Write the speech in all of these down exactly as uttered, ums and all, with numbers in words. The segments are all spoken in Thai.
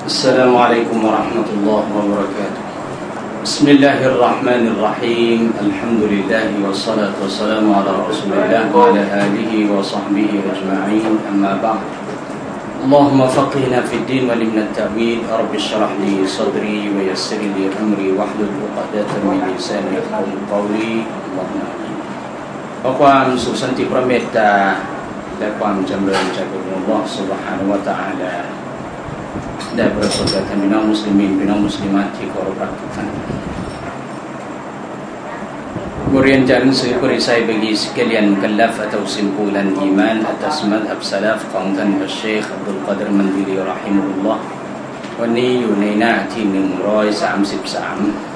السلام عليكم ورحمة الله وبركاته بسم الله الرحمن الرحيم الحمد لله والصلاة والسلام على رسول الله وعلى آله وصحبه أجمعين أما بعد اللهم فقهنا في الدين وعلمنا التأويل رب اشرح لي صدري ويسر لي أمري واحلل عقدة من لساني يفقهوا قولي اللهم آمين ขอความสุขสันติพระเมตตาและความจำเริญจากองค์อัลเลาะห์ซุบฮานะฮูวะตะอาลาได้ประสบแก่ท่านพี่น้องมุสลิมีนพี่น้องมุสลิมาที่เคารพรักทุกท่านบทเรียนจากหนังสือปริษัย bagi sekalian mukallaf atau simpulan iman atas madhab salaf ของท่านอัชเชคอับดุลกอดิรมันดีลีเราะฮิมะฮุลลอฮ์วันนี้อยู่ในหน้าที่หนึ่งร้อยสามสิบสาม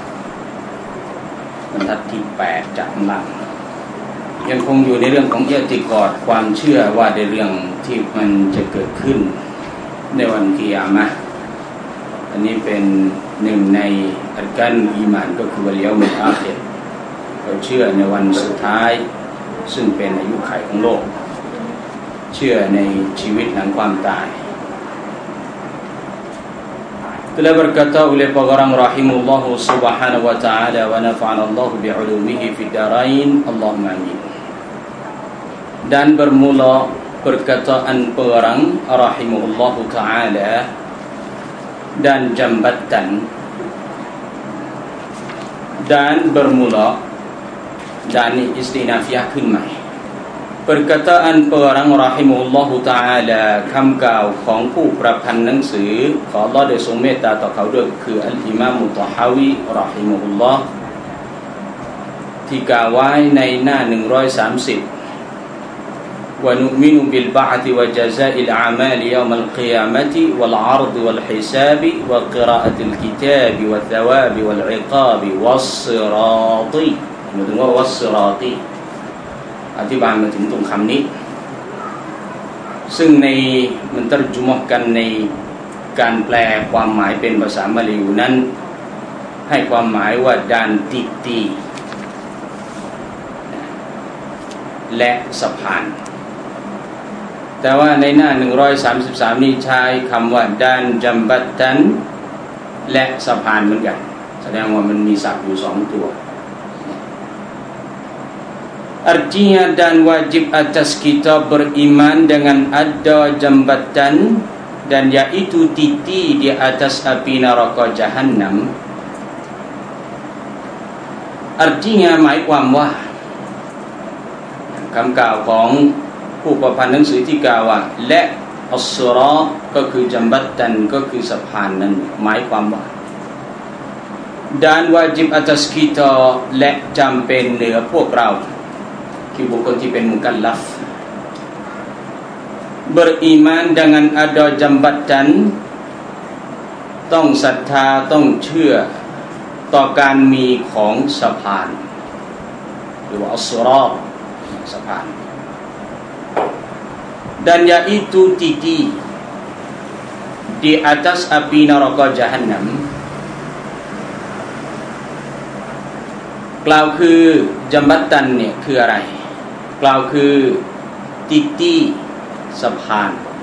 บรรทัดที่แปดจากข้างล่างยังคงอยู่ในเรื่องของอิอ์ติกอดความเชื่อว่าในเรื่องที่มันจะเกิดขึ้นในวันกิยามะห์อันนี้เป็นหนึ่งในอัรกานอีหม่านก็คือวัลยอมิลอาคิรเราเชื่อในวันสุดท้ายซึ่งเป็นอายุขัยของโลกเชื่อในชีวิตหลังความตายtelah berkata oleh pengarang rahimahullah subhanahu wa ta'ala wa nafa'ana Allah bi'ulumihi fid darain Allahumma amin dan bermula perkataan pengarang rahimahullah ta'ala dan jambatan dan bermula dan istinafiah ขึ้นใหม่ perkataan pengarang rahimahullah ta'ala คำกล่าวของผู้ประพันธ์หนังสือขออัลเลาะห์ได้ทรงเมตตาต่อเขาด้วยคืออัลอิมามมุฏะฮาวีเราะฮิมะฮุลลอฮ์ที่กล่าวไว้ในหน้าหนึ่งร้อยสามสิบونؤمن بالبعث وجزاء الأعمال يوم القيامة والعرض والحساب وقراءة الكتاب والثواب والعقاب والصراط หมายถึงว่า والصراط อธิบายมาถึงตรงคำนี้ซึ่งในมันตรจุมะกันในการแปลความหมายเป็นภาษามะลายูนั้นให้ความหมายว่าด่านติตีและสะพานแต่ว่าในหน้าหนึ่งร้อยสามสิบสามนี้ใช้คำว่าดานจัมบัตตันและสะพานเหมือนกันแสดงว่ามันมีศัพท์อยู่สองตัว artinya dan wajib atas kita beriman dengan ada jambatan dan yaitu titi di atas api neraka jahannam artinya หมายความว่าคำกล่าวของผู้ประพันธ์หนังสือที่กล่าวว่าและอัสรอก็คือจัมบัตตันก็คือสะพานนั้นหมายความว่า dan wajib atas kita และจำเป็นเหนือพวกเราคือบุคคลที่เป็นมุกัลลัฟ beriman dengan ada jambatan ต้องศรัทธาต้องเชื่อต่อการมีของสะพานหรือว่าอัสรอสะพานdan yaitu titi di atas api neraka jahannam กล่าวคือจัมบัตตันเนี่ยคืออะไรกล่าวคือติตีสะพาน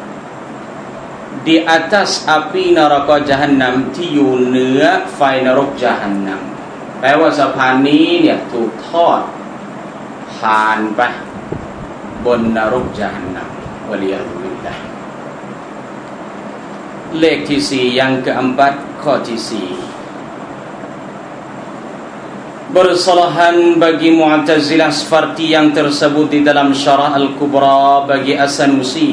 di atas api neraka jahannam ที่อยู่เหนือไฟนรกจาฮันนัมแปลว่าสะพานนี้เนี่ยถูกทอดผ่านไปบนนรกจาฮันนัมวะลียะซุบิลลาห์เลขที่สี่yang keempatข้อที่สี่bersalahan bagi Mu'tazilah seperti yang tersebut di dalam Syarah Al-Kubra bagi As-Sanusi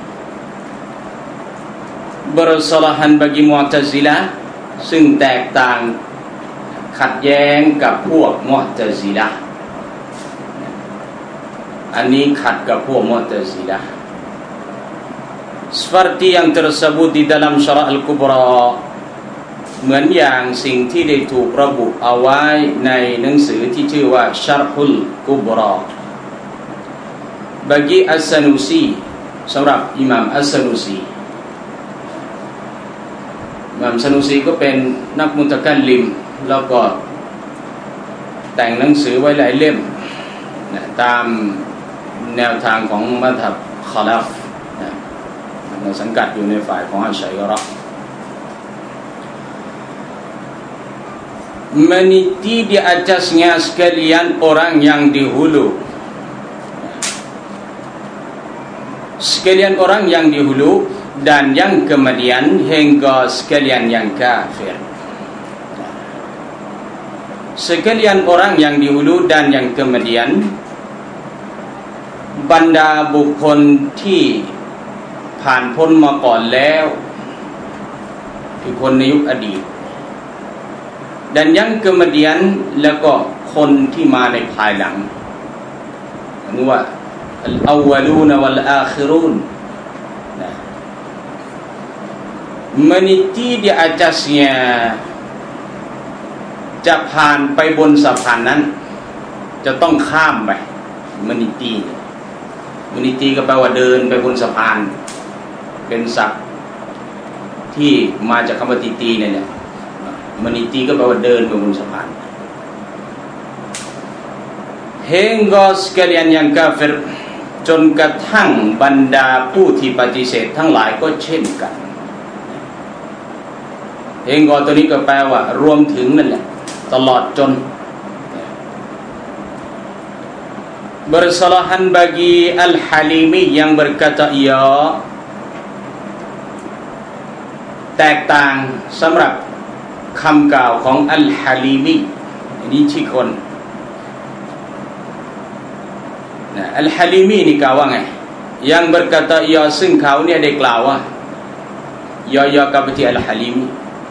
bersalahan bagi Mu'tazilah ซึ่งแตกต่างขัดแย้งกับพวก Mu'tazilah อันนี้ขัดกับพวก Mu'tazilah seperti yang tersebut di dalam Syarah Al-Kubra เหมือนอย่างสิ่งที่ได้ถูกระบุเอาไว้ในหนังสือที่ชื่อว่า Syarhul Kubra bagi As-Sanusi สำหรับอิหม่าม As-Sanusi อิหม่าม Sanusi ก็เป็นนักมุตะกัลลิมแล้วก็แต่งหนังสือไว้หลายเล่มตามแนวทางของมัธฮับคอลัฟสังกัดอยู่ในฝ่ายของอัชชัยเราะห์ meniti di atasnya sekalian orang yang di hulu, sekalian orang yang di hulu dan yang kemudian hingga sekalian yang kafir. Sekalian orang yang di hulu dan yang kemudian บรรดาบุคคลที่ผ่านพ้นมาก่อนแล้วคือคนในยุคอดีต dan yang kemudian แล้วก็คนที่มาในภายหลังนี่ว่า al-awwaluna wal-akhirun meniti di atasnya จะผ่านไปบนสะพานนั้นจะต้องข้ามไป meniti meniti ก็แปลว่าเดินไปบนสะพานเป็นศัพท์ที่มาจากคำว่าติตีเนี่ย meniti ก็แปลว่าเดินไปบนสะพาน hingga sekalian yang kafir จนกระทั่งบรรดาผู้ที่ปฏิเสธทั้งหลายก็เช่นกัน hingga ตัวนี้ก็แปลว่ารวมถึงนั่นแหละตลอดจน bersalahan bagi Al-Halimi yang berkata ia แตกต่างสำหรับคำกล่าวของ Al-Halimi นี่ชื่อคนนะ Al-Halimi นี่กล่าวว่าไง yang berkata ia ซึ่งเขาเนี่ยได้กล่าวว่า ya-ya kepada Al-Halimi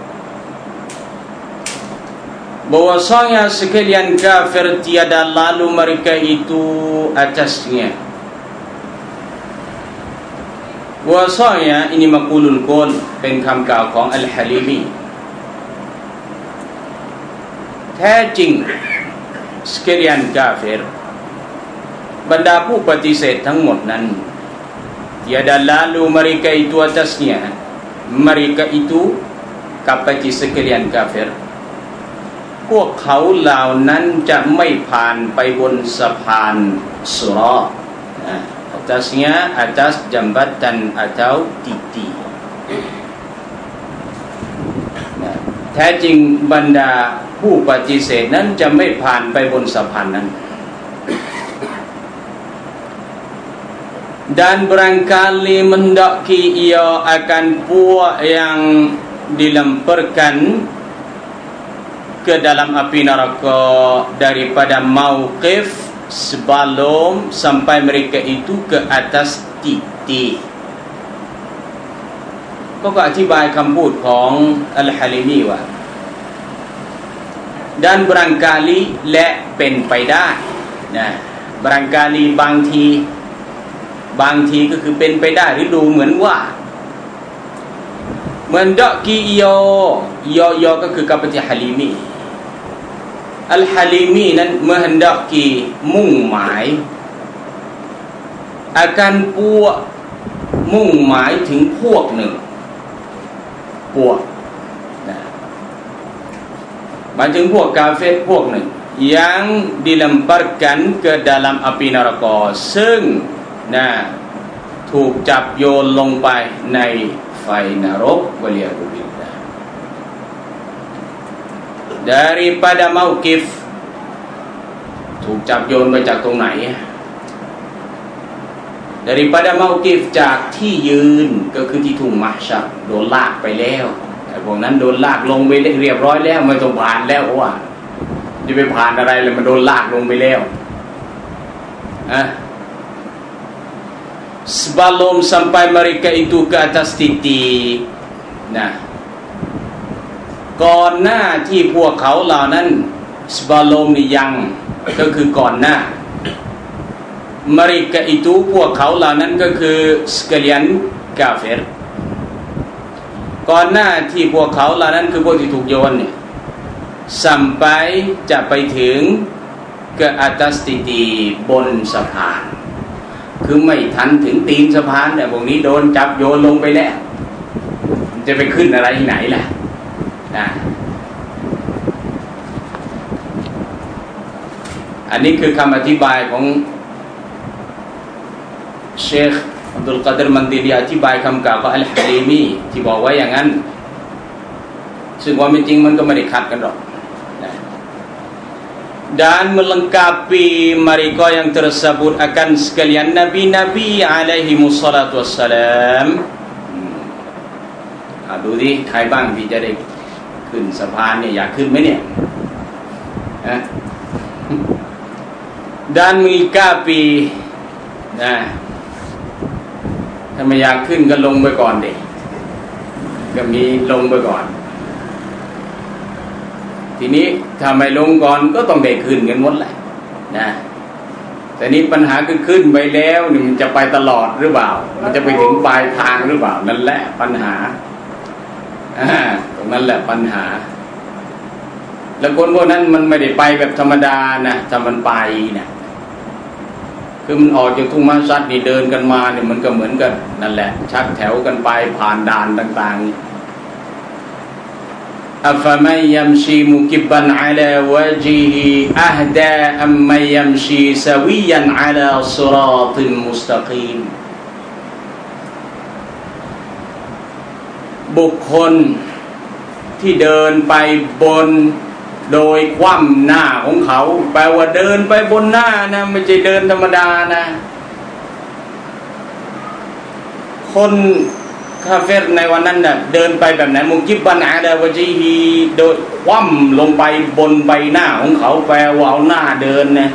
bahwasanya sekalian kafir tiada lalu mereka itu atasnya. Bahwasanya ini maqulul qaul เป็นคำกล่าวของ Al-Halimi แท้จริง sekalian kafir บรรดาผู้ปฏิเสธทั้งหมดนั้น tiada lalu mereka itu atasnya mereka itu kepada sekalian kafirพวกเขาเหล่านั้นจะไม่ผ่านไปบนสะพานสุราะห์ atasnya atas jambatan atau titi แท้จริงบรรดาผู้ปฏิเสธนั้นจะไม่ผ่านไปบนสะพานนั้น dan barangkali mendaki ia akan puak yang dilemparkan ke dalam api neraka daripada mauqif sebelum sampai mereka itu ke atas titik ก็อธิบายคำพูดของ Al-Halimi ว่า dan barangkali และเป็นไปได้นะ barangkali บางทีบางทีก็คือเป็นไปได้หรือดูเหมือนว่าเหมือนดอกกีโยโยโยก็คือกับที่ Halimi Al-Halimi นั้น menghendaki มุ่งหมาย akan พวกมุ่งหมายถึงพวกหนึ่งพวกนะหมายถึงพวกกาเฟรพวกหนึ่ง yang dilemparkan ke dalam api neraka ซึ่งนะถูกจับโยนลงไปในไฟนรกวะลิยาซุบิลลาห์ daripada mauqif ถูกจับโยนไปจากตรงไหน daripada mauqif จากที่ยืนก็คือที่ทุ่งมัฮชัรโดนลากไปแล้วไอ้พวกนั้นโดนลากลงไปเรียบร้อยแล้วไม่ต้องผ่านแล้วว่าจะไปผ่านอะไรเลยมันโดนลากลงไปแล้วอะ sebelum sampai mereka itu ke atas titik นะก่อนหน้าที่พวกเขาเหล่านั้น sebelum นี่ยังก็คือก่อนหน้า mereka itu พวกเขาเหล่านั้นก็คือ sekalian kafir ก่อนหน้าที่พวกเขาเหล่านั้นคือพวกที่ถูกโยนเนี่ย sampai จะไปถึง ke atas titik บนสะพานคือไม่ทันถึงตีนสะพานเนี่ยพวกนี้โดนจับโยนลงไปแล้วจะไปขึ้นอะไรที่ไหนล่ะนะอันนี้คือคำอธิบายของเชคอับดุลกอดิร มันติลีอธิบายคำกล่าวของ Al-Halimi ที่บอกไว้อย่างนั้นซึ่งความเป็นจริงมันก็ไม่ได้ขัดกันหรอกนะ dan melengkapi mereka yang tersebut akan sekalian nabi-nabi alaihi wassalatu wassalam. Hmm. ดูดิใครบ้างที่จะได้ขึ้นสะพานเนี่ยอยากขึ้นไหมเนี่ยนะ dan melengkapi นะถ้าไม่อยากขึ้นก็ลงไปก่อนดิก็มีลงไปก่อนทีนี้ถ้าไม่ลงก่อนก็ต้องได้ขึ้นกันหมดแหละนะแต่นี้ปัญหาคือขึ้นไปแล้วนี่มันจะไปตลอดหรือเปล่ามันจะไปถึงปลายทางหรือเปล่านั่นแหละปัญหาอ่าตรงนั้นแหละปัญหาแล้วคนพวกนั้นมันไม่ได้ไปแบบธรรมดานะถ้ามันไปนะคือมันออกจากทุ่งมัสยิดนี่เดินกันมาเนี่ยมันก็เหมือนกันนั่นแหละชักแถวกันไปผ่านด่านต่างๆอัฟมัยยัมชีมุกิบันอะลาวะจิฮิอะฮดาอัมมัยยัมชีซะวียันอะลาศิรอตินมุสตะกีมบุคคลที่เดินไปบนโดยคว่ำหน้าของเขาแปลว่าเดินไปบนหน้านะไม่ใช่เดินธรรมดานะคนคาเฟรในวันนั้นน่ะเดินไปแบบไหนมุกิบันอะลาวะจิฮิโดยคว่ำลงไปบนใบหน้าของเขาแปลว่าเอาหน้าเดินนะ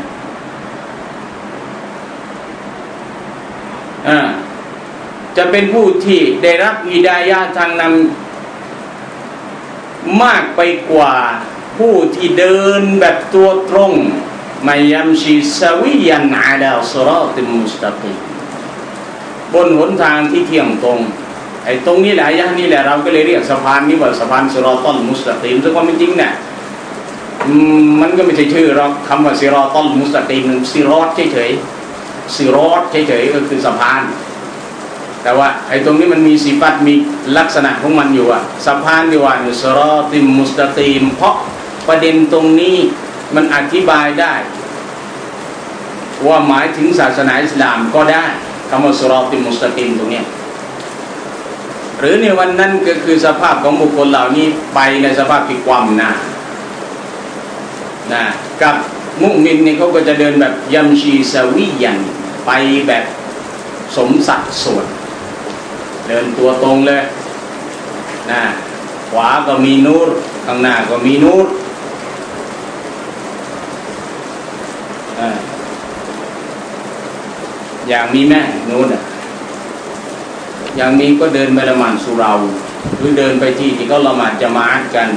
อ่าจะเป็นผู้ที่ได้รับฮิดายะห์ทางนำมากไปกว่าผู้ที่เดินแบบตัวตรงมัยยัมชีซะวียันอะลาศิรอตินมุสตะกีมบนหนทางที่เที่ยงตรงไอ้ตรงนี้แหละอายะห์นี้แหละเราก็เลยเรียกสะพานนี้ว่าสะพานซิรอตัลมุสตะกีมซึ่งความเป็นจริงเนี่ยมันก็ไม่ใช่ชื่อหรอกคำว่าซิรอตัลมุสตะกีมมันซิรอตเฉยๆซิรอตเฉยๆก็คือสะพานแต่ว่าไอ้ตรงนี้มันมีสิฟัตมีลักษณะของมันอยู่อะสะพานที่ว่าซิรอติมมุสตะกีมเพราะประเด็นตรงนี้มันอธิบายได้ว่าหมายถึงศาสนาอิสลามก็ได้คำว่าซิรอติมมุสตะกีมตรงนี้หรือในวันนั้นก็คือสภาพของบุคคลเหล่านี้ไปในสภาพที่ความหน้านะกับมุมินนี่เขาก็จะเดินแบบยัมชีซะวียันไปแบบสมสัดส่วนเดินตัวตรงเลยนะขวาก็มีนูรข้างหน้าก็มีนูรอ่าอย่างมีแม่นูรอ่ะอย่างนี้ก็เดินไปละหมาดสุเราหรือเดินไปที่ที่เขาละหมาดญะมาอะห์กัน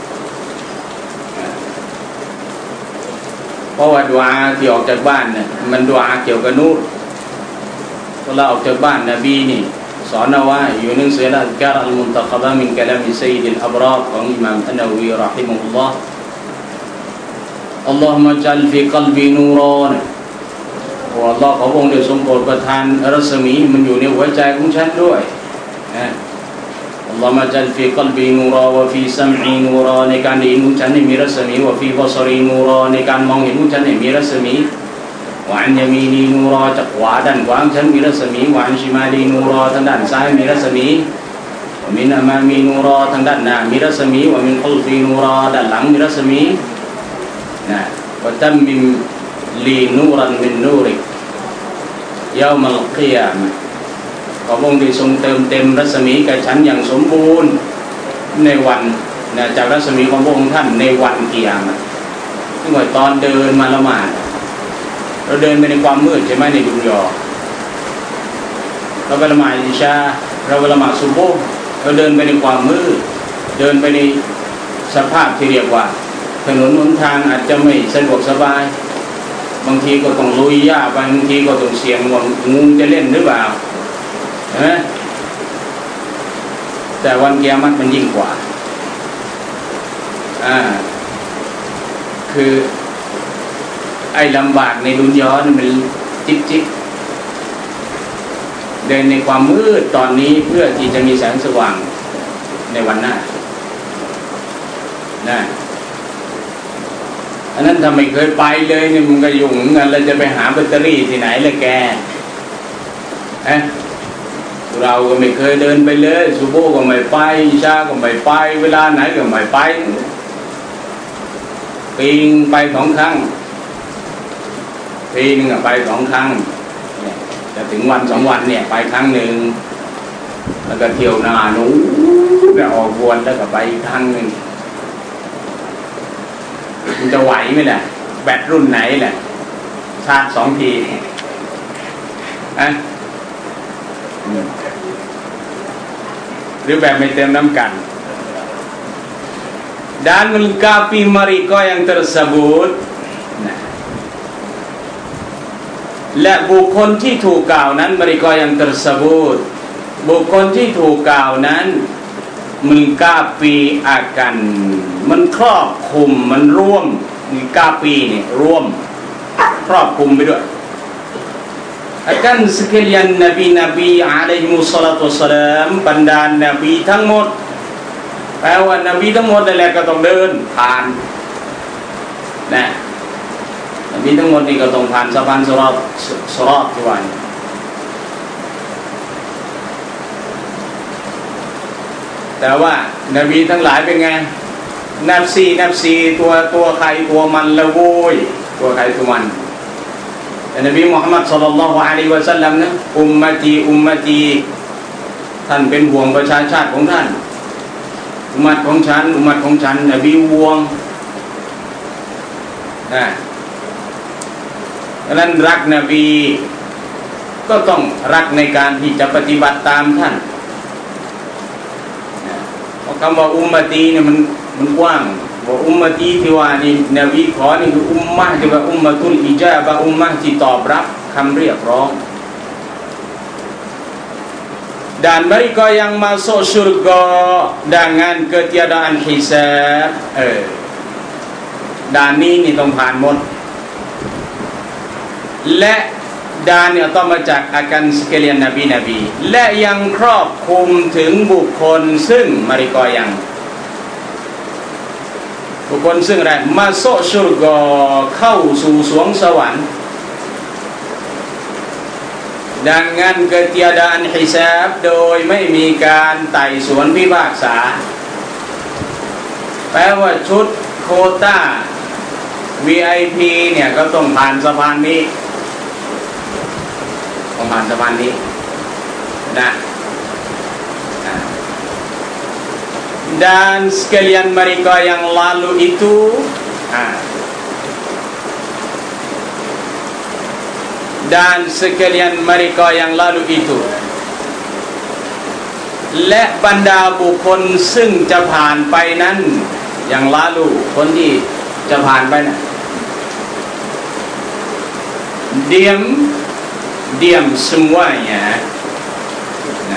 เพราะว่าดุอาที่ออกจากบ้านเนี่ยมันดุอาเกี่ยวกับนูรเวลาออกจากบ้านนบีนี่สอนเอาไว้อยู่หนังสืออัลกะรอัลมุนตะกะบะมินกะลามิซัยยิดอัลอับรอรของอิหม่ามอันนะวีเราะฮิมะฮุลลอฮ์อัลลอฮุมะจัลฟีกัลบีนูรอนโอ้อัลลอฮ์ขอพระองค์ได้ทรงโปรดประทานรัศมีมันอยู่ในหัวใจของฉันด้วยนะอัลลอฮุมะจัลฟีกัลบีนูรอวะฟีซัมอีนูรอในการได้ยินของฉันให้มีรัศมีวะฟีบะศรีนูรอในการมองเห็นของฉันให้มีรัศมีวะอันยามีนีนูรอจากขวาด้านขวาฉันมีรัศมีวะอันชิมาลีนูรอทางด้านซ้ายมีรัศมีวะมินอะมามีนูรอทางด้านหน้ามีรัศมีวะมินคัลฟีนูรอด้านหลังมีรัศมีนะวะตัมมิมลีนูรันมินนูริกยามัลกิยามะห์ขอพระองค์ได้ทรงเติมเต็มรัศมีแก่ฉันอย่างสมบูรณ์ในวันนะจากรัศมีของพระองค์ท่านในวันกิยามะห์ซึ่งว่าตอนเดินมาละหมาดเราเดินไปในความมืดใช่ไหมในดุนยาเราไปละหมาดอิชาเราไปละหมาดซุบฮ์เราเดินไปในความมืดเดินไปในสภาพที่เรียกว่าถนนหนทางอาจจะไม่สะดวกสบายบางทีก็ต้องลุยหญ้าบางทีก็ต้องเสี่ยงว่างูจะเล่นหรือเปล่าใช่ไหมแต่วันกิยามะห์มันยิ่งกว่าอ่าคือไอ้ลำบากในดุนยาเนี่ยมันจิ๊กจิ๊กเดินในความมืดตอนนี้เพื่อที่จะมีแสงสว่างในวันหน้านะอันนั้นถ้าไม่เคยไปเลยเนี่ยมันก็ยุ่งเหมือนกันเราจะไปหาแบตเตอรี่ที่ไหนเลยแกเอ๊ะเราก็ไม่เคยเดินไปเลยซุบฮ์ก็ไม่ไปอิชาก็ไม่ไปเวลาไหนก็ไม่ไปปีงไปสองครั้งปีหนึ่งไปสองครั้งเนี่ยจะถึงวันสองวันเนี่ยไปครั้งหนึ่งแล้วก็เที่ยวหน้าหนูก็ออกวนแล้วก็ไปครั้งหนึ่งมันจะไหวไหมล่ะแบตรุ่นไหนแหละชาร์จสองทีอะหรือแบบไม่เติมน้ำกันdan melengkapi mereka yang tersebut และบุคคลที่ถูกกล่าวนั้น mereka yang tersebut บุคคลที่ถูกกล่าวนั้น melengkapi akan มันครอบคลุมมันร่วม melengkapi เนี่ยร่วมครอบคลุมไปด้วย akan sekalian nabi-nabi alaihi wassalatu wassalam บรรดา nabi ทั้งหมดแปลว่านบีทั้งหมดนั่นแหละก็ต้องเดินผ่านนะนบีทั้งหมดนี่ก็ต้องผ่านสะพานซิรอตซิรอตที่ว่าแต่ว่านบีทั้งหลายเป็นไงนับซีนับซีตัวตัวใครตัวมันละโวยตัวใครตัวมันแต่นบีมุฮัมมัดศ็อลลัลลอฮุอะลัยฮิวะซัลลัมนะอุมมะตีอุมมะตีท่านเป็นห่วงประชาชาติของท่านอุมัตของฉันอุมัตของฉันนบีห่วงนะดังนั้นรักนบีก็ต้องรักในการที่จะปฏิบัติตามท่านเพราะคำว่าอุมมะตีเนี่ยมันมันกว้างว่าอุมมะตีที่ว่านี่นบีขอนี่คืออุมมะที่ว่าอุมมะตุลอิจาบะอุมมะที่ตอบรับคำเรียกร้องdan mereka yang masuk syurga dengan ketiadaan hisab เออด่านนี้นี่ต้องผ่านหมดและด่านเนี่ยต้องมาจากอาการสเกเลียนนบีนบีและยังครอบคลุมถึงบุคคลซึ่ง mereka yang บุคคลซึ่งอะไร masuk syurga เข้าสู่สวงสวรรค์dengan ketiadaan hisab โดยไม่มีการไต่สวนพิพากษาแปลว่าชุดโควต้า วี ไอ พี เนี่ยก็ต้องผ่านสะพานนี้ต้องผ่านสะพานนี้นะdan sekalian mereka yang lalu itu ah dan sekalian mereka yang lalu itu และบรรดาบุคคลซึ่งจะผ่านไปนั้นอย่างลาลูคนที่จะผ่านไปนะ diam diam semuanya นะ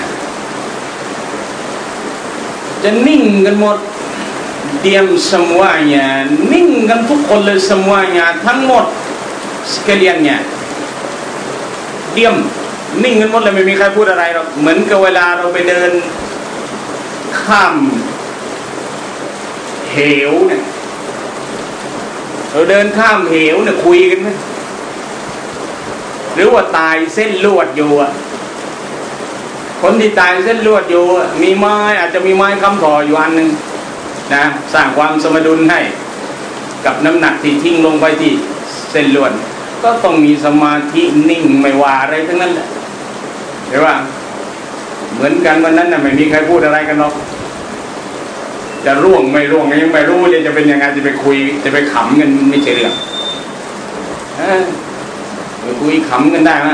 จะนิ่งกันหมด diam semuanya นิ่งกันทุกคนเลย semuanya ทั้งหมด sekaliannyaเดี่ยมนิ่งกันหมดเลยไม่มีใครพูดอะไรหรอกเหมือนกับเวลาเราไปเดินข้ามเหวเนี่ยเราเดินข้ามเหวเนี่ยคุยกันไหมหรือว่าตายเส้นลวดอยู่อ่ะคนที่ตายเส้นลวดอยู่มีไม้อาจจะมีไม้ค้ำต่ออยู่อันนึงนะสร้างความสมดุลให้กับน้ำหนักที่ทิ้งลงไปที่เส้นลวดก็ต้องมีสมาธินิ่งไม่ว่าอะไรทั้งนั้นแหละเห็นว่าเหมือนกันวันนั้นน่ะไม่มีใครพูดอะไรกันหรอกจะร่วงไม่ร่วงยังไม่รู้เลยจะเป็นยังไงจะไปคุยจะไปขำกันไม่ใช่เรื่องเออไปคุยขำกันได้ไหม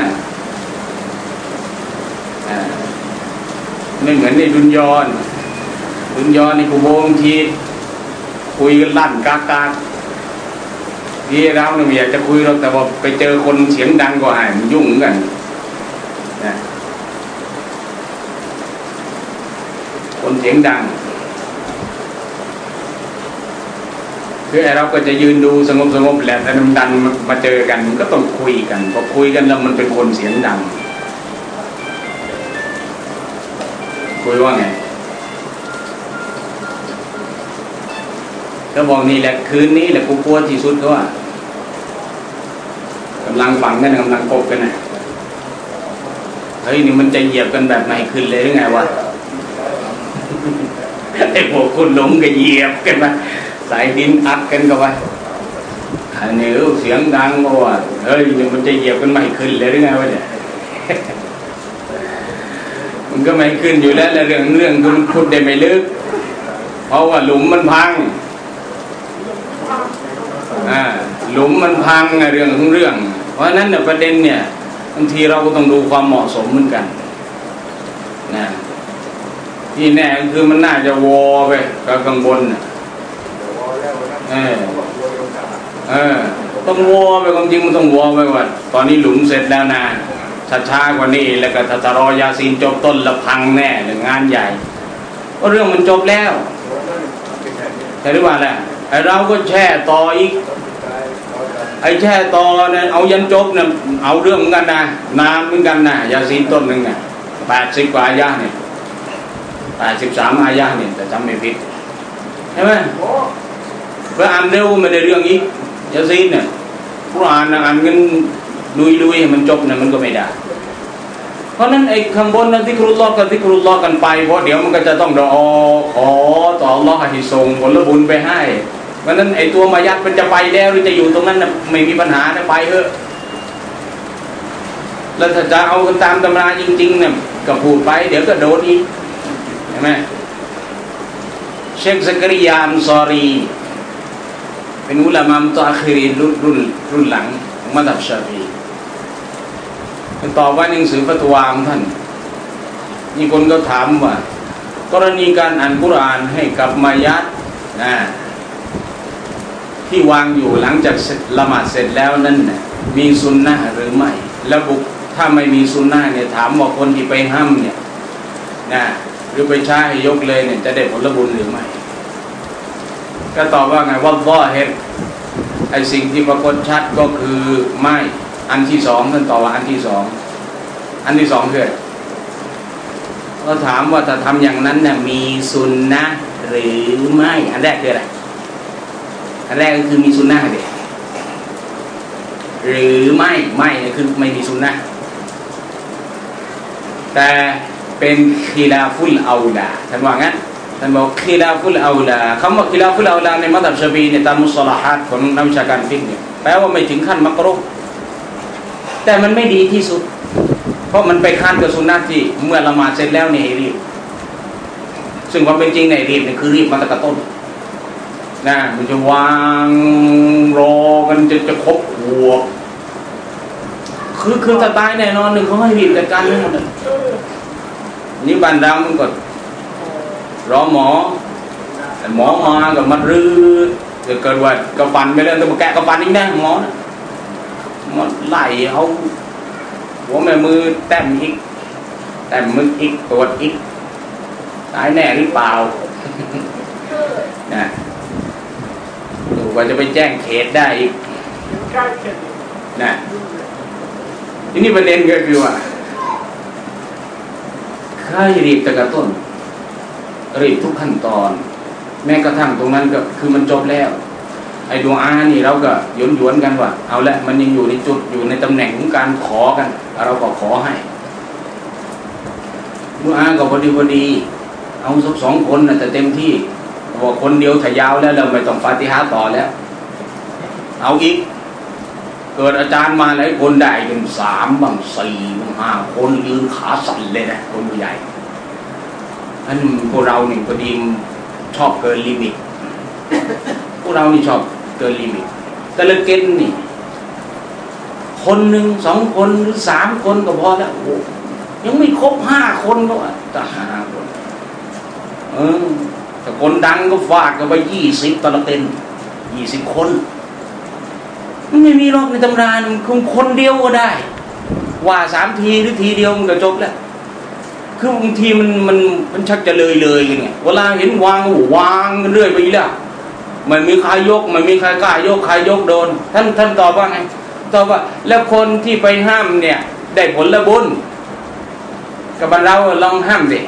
อ่าไม่เหมือนในดุนยอนดุนยอนในกูโบงทีคุยกันลั่นกากาที่เราเนี่ยอยากจะคุยเราแต่ว่าไปเจอคนเสียงดังกว่ามันยุ่งกันนะคนเสียงดังคือไอ้เราก็จะยืนดูสงบสงบแหละแต่มันดันมาเจอกันมันก็ต้องคุยกันพอคุยกันแล้วมันเป็นคนเสียงดังคุยว่าไงก็บอกนี่แหละคืนนี้แหละกูกลัวที่สุดก็ว่ากำลังฝังกันกำลังกบกันนะเฮ้ยนี่มันจะเหยียบกันแบบไหนขึ้นเลยหรือไงวะไอ้พวกคุณหลงก็เหยียบกันมาสายดินอัดกันกันไปอันนี้เสียงดังว่าเฮ้ยมันจะเหยียบกันไม่ขึ้นเลยหรือไงวะเนี่ยมันก็ไม่ขึ้นอยู่แล้วเรื่องเรื่องคือมันขุดได้ไม่ลึกเพราะว่าหลุมมันพังอ่าหลุมมันพังเรื่องของเรื่องเพราะนั้นเนี่ยประเด็นเนี่ยบางทีเราก็ต้องดูความเหมาะสมเหมือนกันนะที่แน่คือมันน่าจะวอไปกับข้างบนเออเออต้องวอไปความจริงมันต้องวอไปว่าตอนนี้หลุมเสร็จแล้วนะช้ากว่านี้แล้วก็ถ้าจะรอยาซีนจบต้นละพังแน่หรืองานใหญ่ก็เรื่องมันจบแล้วแต่หรือว่าแหละไอ้เราก็แช่ต่ออีกไอ้แช่ต่อเนี่ยเอายันจบเนี่ยเอาเรื่องเหมือนกันนะนานเหมือนกันนะยาซีนต้นหนึ่งเนี่ยแปดสิบกว่าอายะเนี่ยแปดสิบสามอายะเนี่ยแต่จำไม่ผิดใช่ไหมเพื่ออ่านเร็วไม่ได้เรื่องอีกยาซีนเนี่ยผู้อ่านอ่านกันลุยๆให้มันจบเนี่ยมันก็ไม่ได้เพราะนั้นไอ้ข้างบนนั้นที่ครุลลอฮ์กันที่ครุลลอฮ์กันไปเพราะเดี๋ยวมันก็จะต้องรอขอต่ออัลเลาะห์ให้ส่งผลบุญไปให้เพราะนั้นไอ้ตัวมายัดมันจะไปแล้วหรือจะอยู่ตรงนั้นน่ะไม่มีปัญหานะไปเถอะแล้วถ้าจะเอากันตามตำราจริงๆเนี่ยก็พูดไปเดี๋ยวก็โดนอีกใช่ไหมเชคซักริยาอันซอรีเป็นอุลามะมุตอะคิรินรุ่นรุ่นรุ่นหลังของมัซฮับชาฟีอีตอบว่าหนังสือฟัตวาของท่านมีคนก็ถามว่ากรณีการอ่านกุรอานให้กับมายัดนะที่วางอยู่หลังจากละหมาดเสร็จแล้วนั้นนะมีซุนนะห์หรือไม่แล้วบุกถ้าไม่มีซุนนะห์เนี่ยถามว่าคนที่ไปห้ามเนี่ยนะหรือไปใช้ให้ยกเลยเนี่ยจะได้ผลบุญหรือไม่ก็ตอบว่าไงว่าซอฮิรไอ้สิ่งที่ปรากฏชัดก็คือไม่อันที่สองท่านตอบว่าอันที่สองอันที่สองคือก็ถามว่าจะทำอย่างนั้นเนี่ยมีซุนนะห์หรือไม่อันแรกคืออะไรอันแรกก็คือมีซุนนะห์เด็หรือไม่ไม่เนี่ยคือไม่มีซุนนะห์แต่เป็นคีลาฟุลเอาลาท่านว่างั้นท่านบอกคีลาฟุลเอาลาคำว่าคีลาฟุลเอาลาในมัธยมชาฟีเนี่ยตามมุสลาฮัดของนักวิชาการฟิกห์เนี่ยแปลว่าไม่ถึงขั้นมักรุฮ์แต่มันไม่ดีที่สุดเพราะมันไปค้านกับสุนนะที่เมื่อละหมาดเสร็จแล้วเนี่ยรีบซึ่งความเป็นจริงในรีบเนี่ยคือรีบมาตั้งแต่ต้นนะมันจะวางรอกันจะจะครบหัวคือคือถ้าตายแน่นอนหนึ่งเขาให้รีบจัดการเรื่องหมดเลยนี่บ้านเรามันก็รอหมอหมอมากับมัดรื้อเกิดว่ากระฟันไปแล้วต้องมาแกะกระฟันอีกนะหมอนะมันไหลเอาหัวแม่มือแต้มอีกแต้มมืออีกตรวจอีกตายแน่หรือเปล่านะดูว่าจะไปแจ้งเขตได้อีกนะทีนี้ประเด็นก็คือว่าใครรีบแต่กระต้นรีบทุกขั้นตอนแม้กระทั่งตรงนั้นก็คือมันจบแล้วไอ้ดวงอานี่เราก็หยวนหยวนกันว่าเอาละมันยังอยู่ในจุดอยู่ในตำแหน่งของการขอกันเราก็ขอให้ดวงอาก็พอดีพอดีเอาสักสองคนนะแต่เต็มที่บอกคนเดียวถ้ายาวแล้วเราไม่ต้องฟาติฮะต่อแล้วเอาอีกเกิดอาจารย์มาหลายคนได้จนสามบางสี่บางห้าคนยืนขาสั่นเลยนะคนใหญ่อันพวกเราเนี่ยพอดีชอบเกินลิมิตพวกเรานี่ชอบเกินลิมิตแต่ละเกณฑ์นี่คนหนึ่งสองคนหรือสามคนก็พอแล้วโอ้ยังไม่ครบห้าคนก็ว่าจะห้าคนเออแต่คนดังก็ฟาดกันไปยี่สิบตละเต็นยี่สิบคนไม่มีหรอกในตำราคงคนเดียวก็ได้ว่าสามทีหรือทีเดียวมันก็จบแล้วคือบางทีมันมันมันชักจะเลยเลยกันไงเวลาเห็นวางก็วางกันเรื่อยไปแล้วไม่มีใครยกไม่มีใครกล้ายกใครยกโดนท่านท่านตอบว่าไงตอบว่าแล้วคนที่ไปห้ามเนี่ยได้ผลละบุญกับเราลองห้ามดิ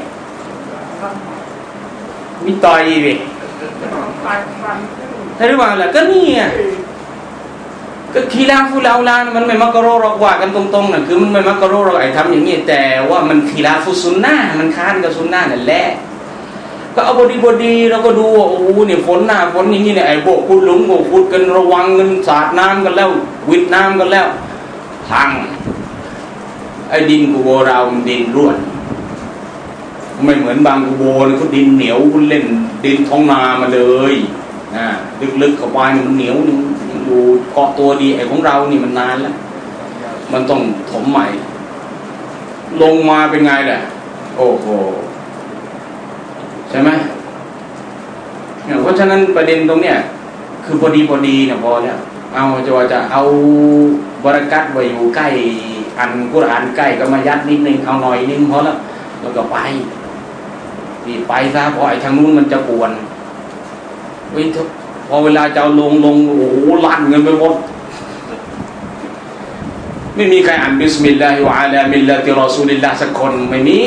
มีต่อยดิใช่หรือเปล่าล่ะก็นี่ไงก็คีลาฟุลเอาลามันไม่มักกะโรหรอกว่ากันตรงๆน่ะคือมันไม่มักกะโรหรอกไอ้ทำอย่างนี้แต่ว่ามันคีลาฟุซุนนะห์มันค้านกับซุนนะห์นั่นแหละก็เอาพอดีพอดีแล้วก็ดูว่าโอ้โหเนี่ยฝนหน้าฝนอย่างนี้เนี่ยไอ้พวกขุดหลุมพวกขุดกันระวังกันสาดน้ำกันแล้ววิดน้ำกันแล้วพังไอ้ดินกูโบเรามันดินร่วนไม่เหมือนบางกูโบเลยเขาดินเหนียวคุณเล่นดินท้องนามาเลยนะลึกๆเข้าไปมันเหนียวอยู่เกาะตัวดีไอ้ของเรานี่มันนานแล้วมันต้องถมใหม่ลงมาเป็นไงแหละโอ้โหใช่ไหมเนี่ยเพราะฉะนั้นประเด็นตรงเนี้ยคือพอดีพอดีเนี่ยพอแล้วเอาจะว่าจะเอาบรักัตไว้อยู่ใกล้อันกุรอานใกล้ก็มายัดนิดนึงเอาหน่อยนึงพอแล้วแล้วก็ไปนี่ไปซะเพราะไอ้ทางนู้นมันจะปวนเฮ้ยพอเวลาจะเอาลงลงโอ้โหลั่นเงินไปหมดไม่มีใครอ่านบิสมิลลาฮิวะอะลามิลลาติรอซูลิลลาห์สักคนไม่มี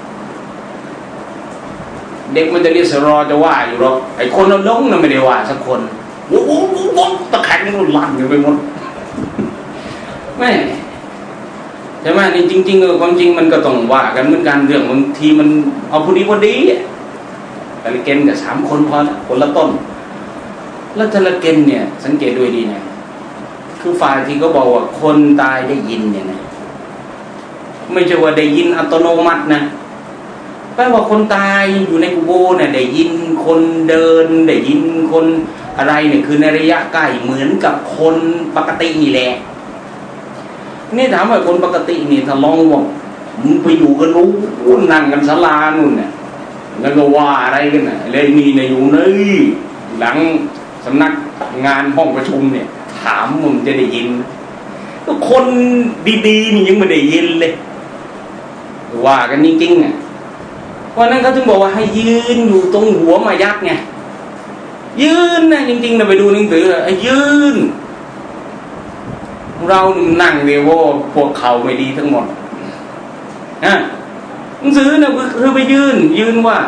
เด็กมันจะเรียกสรอจะว่าอยู่หรอกไอ้คนเราลงน่ะไม่ได้ว่าสักคนโอ้โหตะแคงมันลั่นเงินไปหมดไม่ใช่ไหมนี่จริงๆความจริงมันก็ต้องว่ากันเหมือนกันเรื่องบางทีมันเอาพอดีพอดีแต่ละเกณฑ์กับสามคนพอละคนละต้นแล้วแต่ละเกณฑ์เนี่ยสังเกตด้วยดีนะคือฝ่ายที่เขาบอกว่าคนตายได้ยินเนี่ยนะไม่ใช่ว่าได้ยินอัตโนมัตินะแปลว่าคนตายอยู่ในกุโบร์เนี่ยได้ยินคนเดินได้ยินคนอะไรเนี่ยคือในระยะใกล้เหมือนกับคนปกตินี่แหละนี่ถามว่าคนปกตินี่ถ้าลองว่ามึงไปอยู่กันรู้นั่งกันศาลานู่นเนี่ยแล้วก็ว่าอะไรกันน่ะเลยนี่เนี่ยอยู่ในหลังสำนักงานห้องประชุมเนี่ยถามมึงจะได้ยินก็คนดีๆนี่ยังไม่ได้ยินเลยว่ากันจริงๆอ่ะเพราะนั้นเขาถึงบอกว่าให้ยืนอยู่ตรงหัวมายักษ์ไงยืนนะจริงๆนะไปดูหนังสือให้ยืนเรานั่งเดียวพวกเขาไม่ดีทั้งหมดนะหนังสือเนี่ยคือไปยืนยืนว่า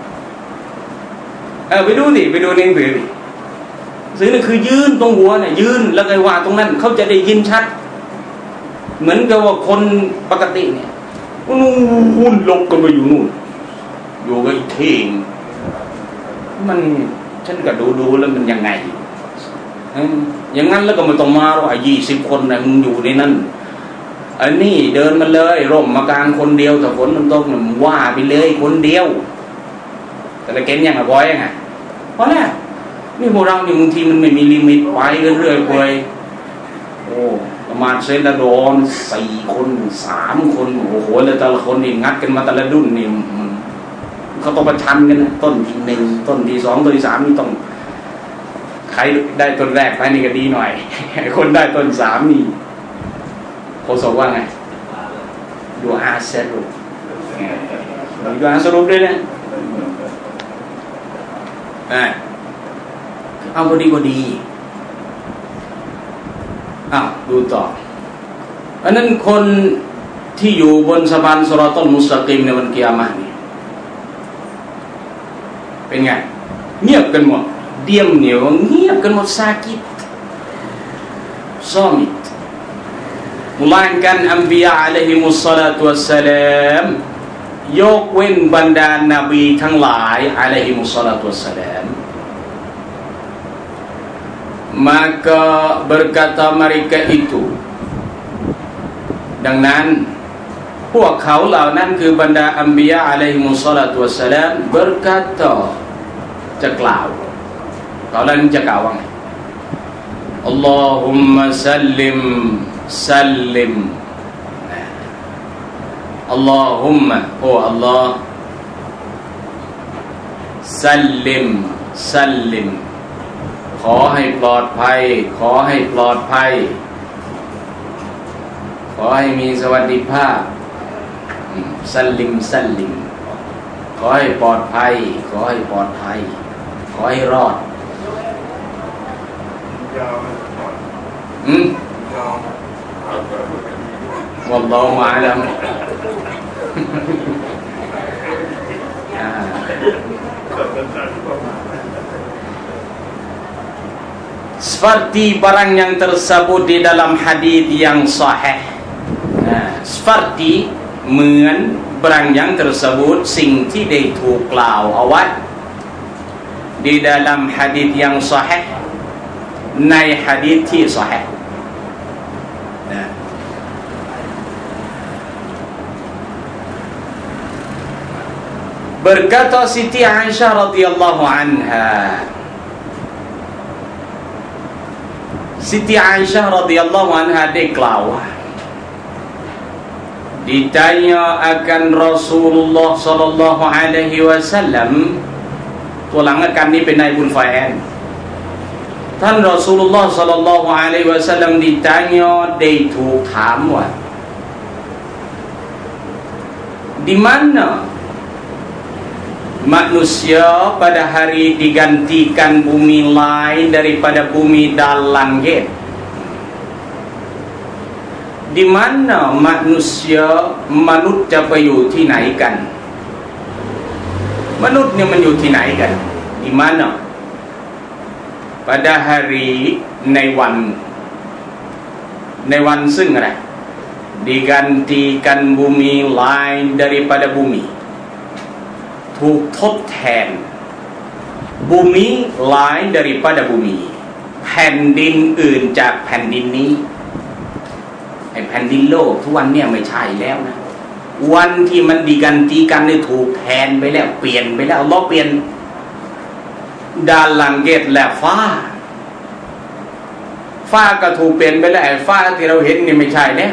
เออไปดูดิไปดูหนังสือดิซื้อนี่คือยืนตรงหัวเนี่ยยืนแล้วไงว่าตรงนั้นเขาจะได้ยินชัดเหมือนกับว่าคนปกติเนี่ยนู่นลงกันไปอยู่นู่นอยู่กับอีกทีมันฉันก็ดูดูแล้วมันยังไงอย่างนั้นแล้วก็ไม่ต้องมาหรอกยี่สิบคนนะมึงอยู่ในนั้นอันนี้เดินมาเลยร่มมากลางคนเดียวแต่ฝนมันตกมันว่าไปเลยคนเดียวแต่ละเกณฑ์ยังไงพอยังไงพอแล้วนี่พวกเรานี่บางทีมันไม่มีลิมิตไปเรื่อยๆไปโอ้ประมาณเซนละโดนสี่คนสามคนโอ้โหแล้วแต่ละคนนี่งัดกันมาแต่ละดุ่นนี่เขาต้องประชันกันนะต้นที่หนึ่งต้นที่สองต้นที่สามนี่ต้องใครได้ต้นแรกไปนี่ก็ดีหน่อยคนได้ต้นสามนี่โคศกว่าไงดูอาเซรุดูอาสรุปด้วยนะเอาพอดีพอดีอ้าวดูต่ออันนั้นคนที่อยู่บนสะพานสิรอตุลมุสตะกีมในวันกิยามะห์นี่เป็นไงเงียบกันหมดเดียมเหนียวเงียบกันหมดซากิตซอมิตmelainkan anbiya alaihimus salatu wassalam ยกเว้นบรรดานาบีทั้งหลายอะลัยฮิมุสสลาตุวัสสลาม maka berkata mereka itu ดังนั้นพวกเขาเหล่านั้นคือบรรดาอัมบิยะอะลัยฮิมุสสลาตุวัสสลาม berkata จะกล่าวเขาเหล่านั้นจะกล่าวว่าไง Allahumma sallim sallim Allahumma oh Allah sallim sallim ขอให้ปลอดภัยขอให้ปลอดภัยขอให้มีสวัสดิภาพสัลลิมสัลลิมขอให้ปลอดภัยขอให้ปลอดภัยขอให้รอดอืมวัลลอฮุอะลัมseperti barang yang tersebut di dalam hadis yang sahih. Nah, seperti เหมือน barang yang tersebut สิ่งที่ได้ถูกกล่าวเอาไว้ di dalam hadis yang sahih ในหะดีษที่ซอฮีห์นะ berkata Siti Aisyah radhiyallahu anha Siti Aisyah radhiyallahu anha ได้กล่าวว่า ditanya akan Rasulullah sallallahu alaihi wasallam ตัวหลังอาการนี้เป็นนายบุญฝ่ายแอนท่านรอซูลุลลอฮ์ศ็อลลัลลอฮุอะลัยฮิวะซัลลัม ditanya ได้ถูกถามว่า di mana manusia pada hari digantikan bumi lain daripada bumi dan langit? Di mana manusia มนุษย์จะไปอยู่ที่ไหนกันมนุษย์เนี่ยมันอยู่ที่ไหนกัน di mana pada hari ในวันในวันซึ่งอะไร digantikan bumi lain daripada bumi ถูกทดแทน bumi lain daripada bumi แผ่นดินอื่นจากแผ่นดินนี้ไอ้แผ่นดินโลกทุกวันเนี่ยไม่ใช่แล้วนะวันที่มันดิกันตีกันเนี่ยถูกแทนไปแล้วเปลี่ยนไปแล้วอัลเลาะห์เปลี่ยนดานลังเกตและฟ้าฟ้าก็ถูกเปลี่ยนไปแล้วไอ้ฟ้าที่เราเห็นนี่ไม่ใช่แล้ว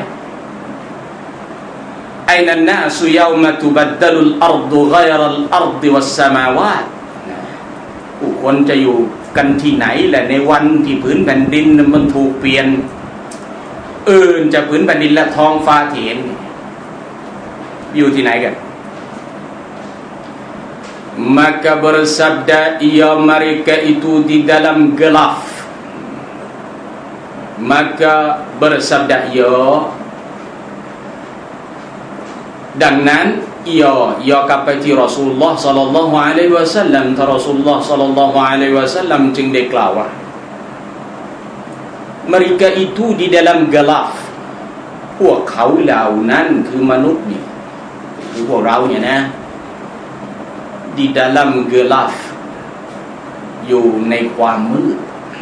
ไอ้นันนาสุยาวมาตุบัดดลุลอัรดุฆอยรัลอัรฎิวัสสมาวาตผู้คนจะอยู่กันที่ไหนแหละในวันที่ผืนแผ่นดินมันถูกเปลี่ยนอื่นจากผืนแผ่นดินและท้องฟ้าที่เห็นอยู่ที่ไหนกัน maka bersabda ia mereka itu di dalam gelap maka bersabda ia ดังนั้นia ia กลับไปที่รอซูลุลลอฮ์ศ็อลลัลลอฮุอะลัยฮิวะซัลลัมท่านรอซูลุลลอฮ์ศ็อลลัลลอฮุอะลัยฮิวะซัลลัมจึงได้กล่าวว่า mereka itu di dalam gelap พวกเขาเหล่านั้นคือมนุษย์นี่คือพวกเราเนี่ยนะ di dalam gelap อยู่ในความมืด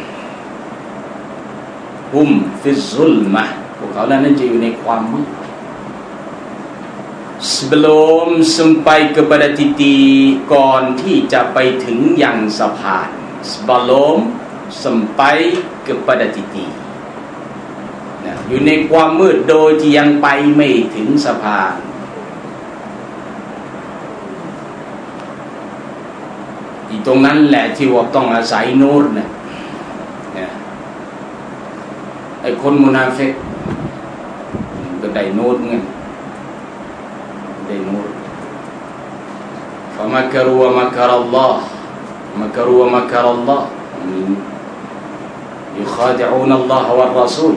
hum fi zulmah พวกเขาเหล่านั้นจะอยู่ในความมืด sebelum sampai kepada titik ก่อนที่จะไปถึงยังสะพาน sebelum sampai kepada titik นะอยู่ในความมืดโดยที่ยังไปไม่ถึงสะพานที่ตรงนั้นแหละที่ว่าต้องอาศัยนูรนะนะไอ้คนมุนาฟิกก็ได้นูรไงได้นูร فمكروا ومكر الله مكروا ومكر الله يخادعون الله والرسول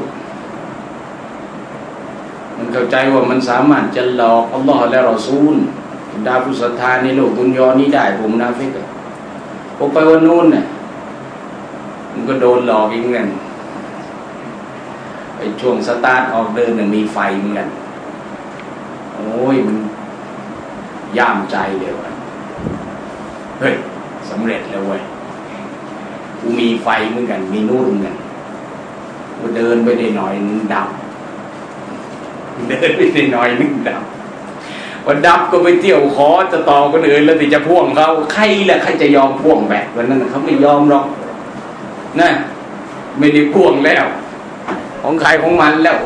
มันเข้าใจว่ามันสามารถจะหลอกอัลลอฮ์และรอซูลดาผู้ศรัทธาในโลกดุนยานี้ได้ผมมุนาฟิกพอไปวันนู้นน่ะมันก็โดนหลอกอีกเหมือนกันไอ้ช่วงสตาร์ทออกเดินน่ะมีไฟเหมือนกันโอ้ยมันย่ามใจเดียวกันเฮ้ยสำเร็จแล้วเว้ยกูมีไฟเหมือนกันมีนู่นเหมือนกันกูเดินไปได้หน่อยนึงดับเดินไปได้หน่อยนึงดับพอดับก็ไปเที่ยวขอจะต่อคนอื่นแล้วที่จะพ่วงเขาใครแหละใครจะยอมพ่วงแบบวันนั้นเขาไม่ยอมหรอกนะไม่ได้พ่วงแล้วของใครของมันแล้ว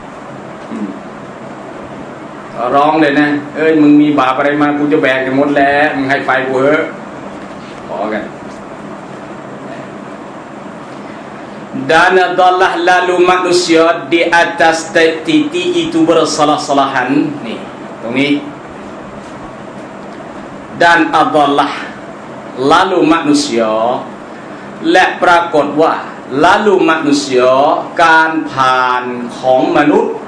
ร้องเลยนะเอ้ยมึงมีบาปอะไรมากูจะแบกกันหมดแล้วมึงให้ไฟกูเถอะขอกัน dan adalah lalu manusia di atas titik itu bersalah-salahan nih ตรงนี้ dan adalah lalu manusia และปรากฏว่า lalu manusia การผ่านของมนุษย์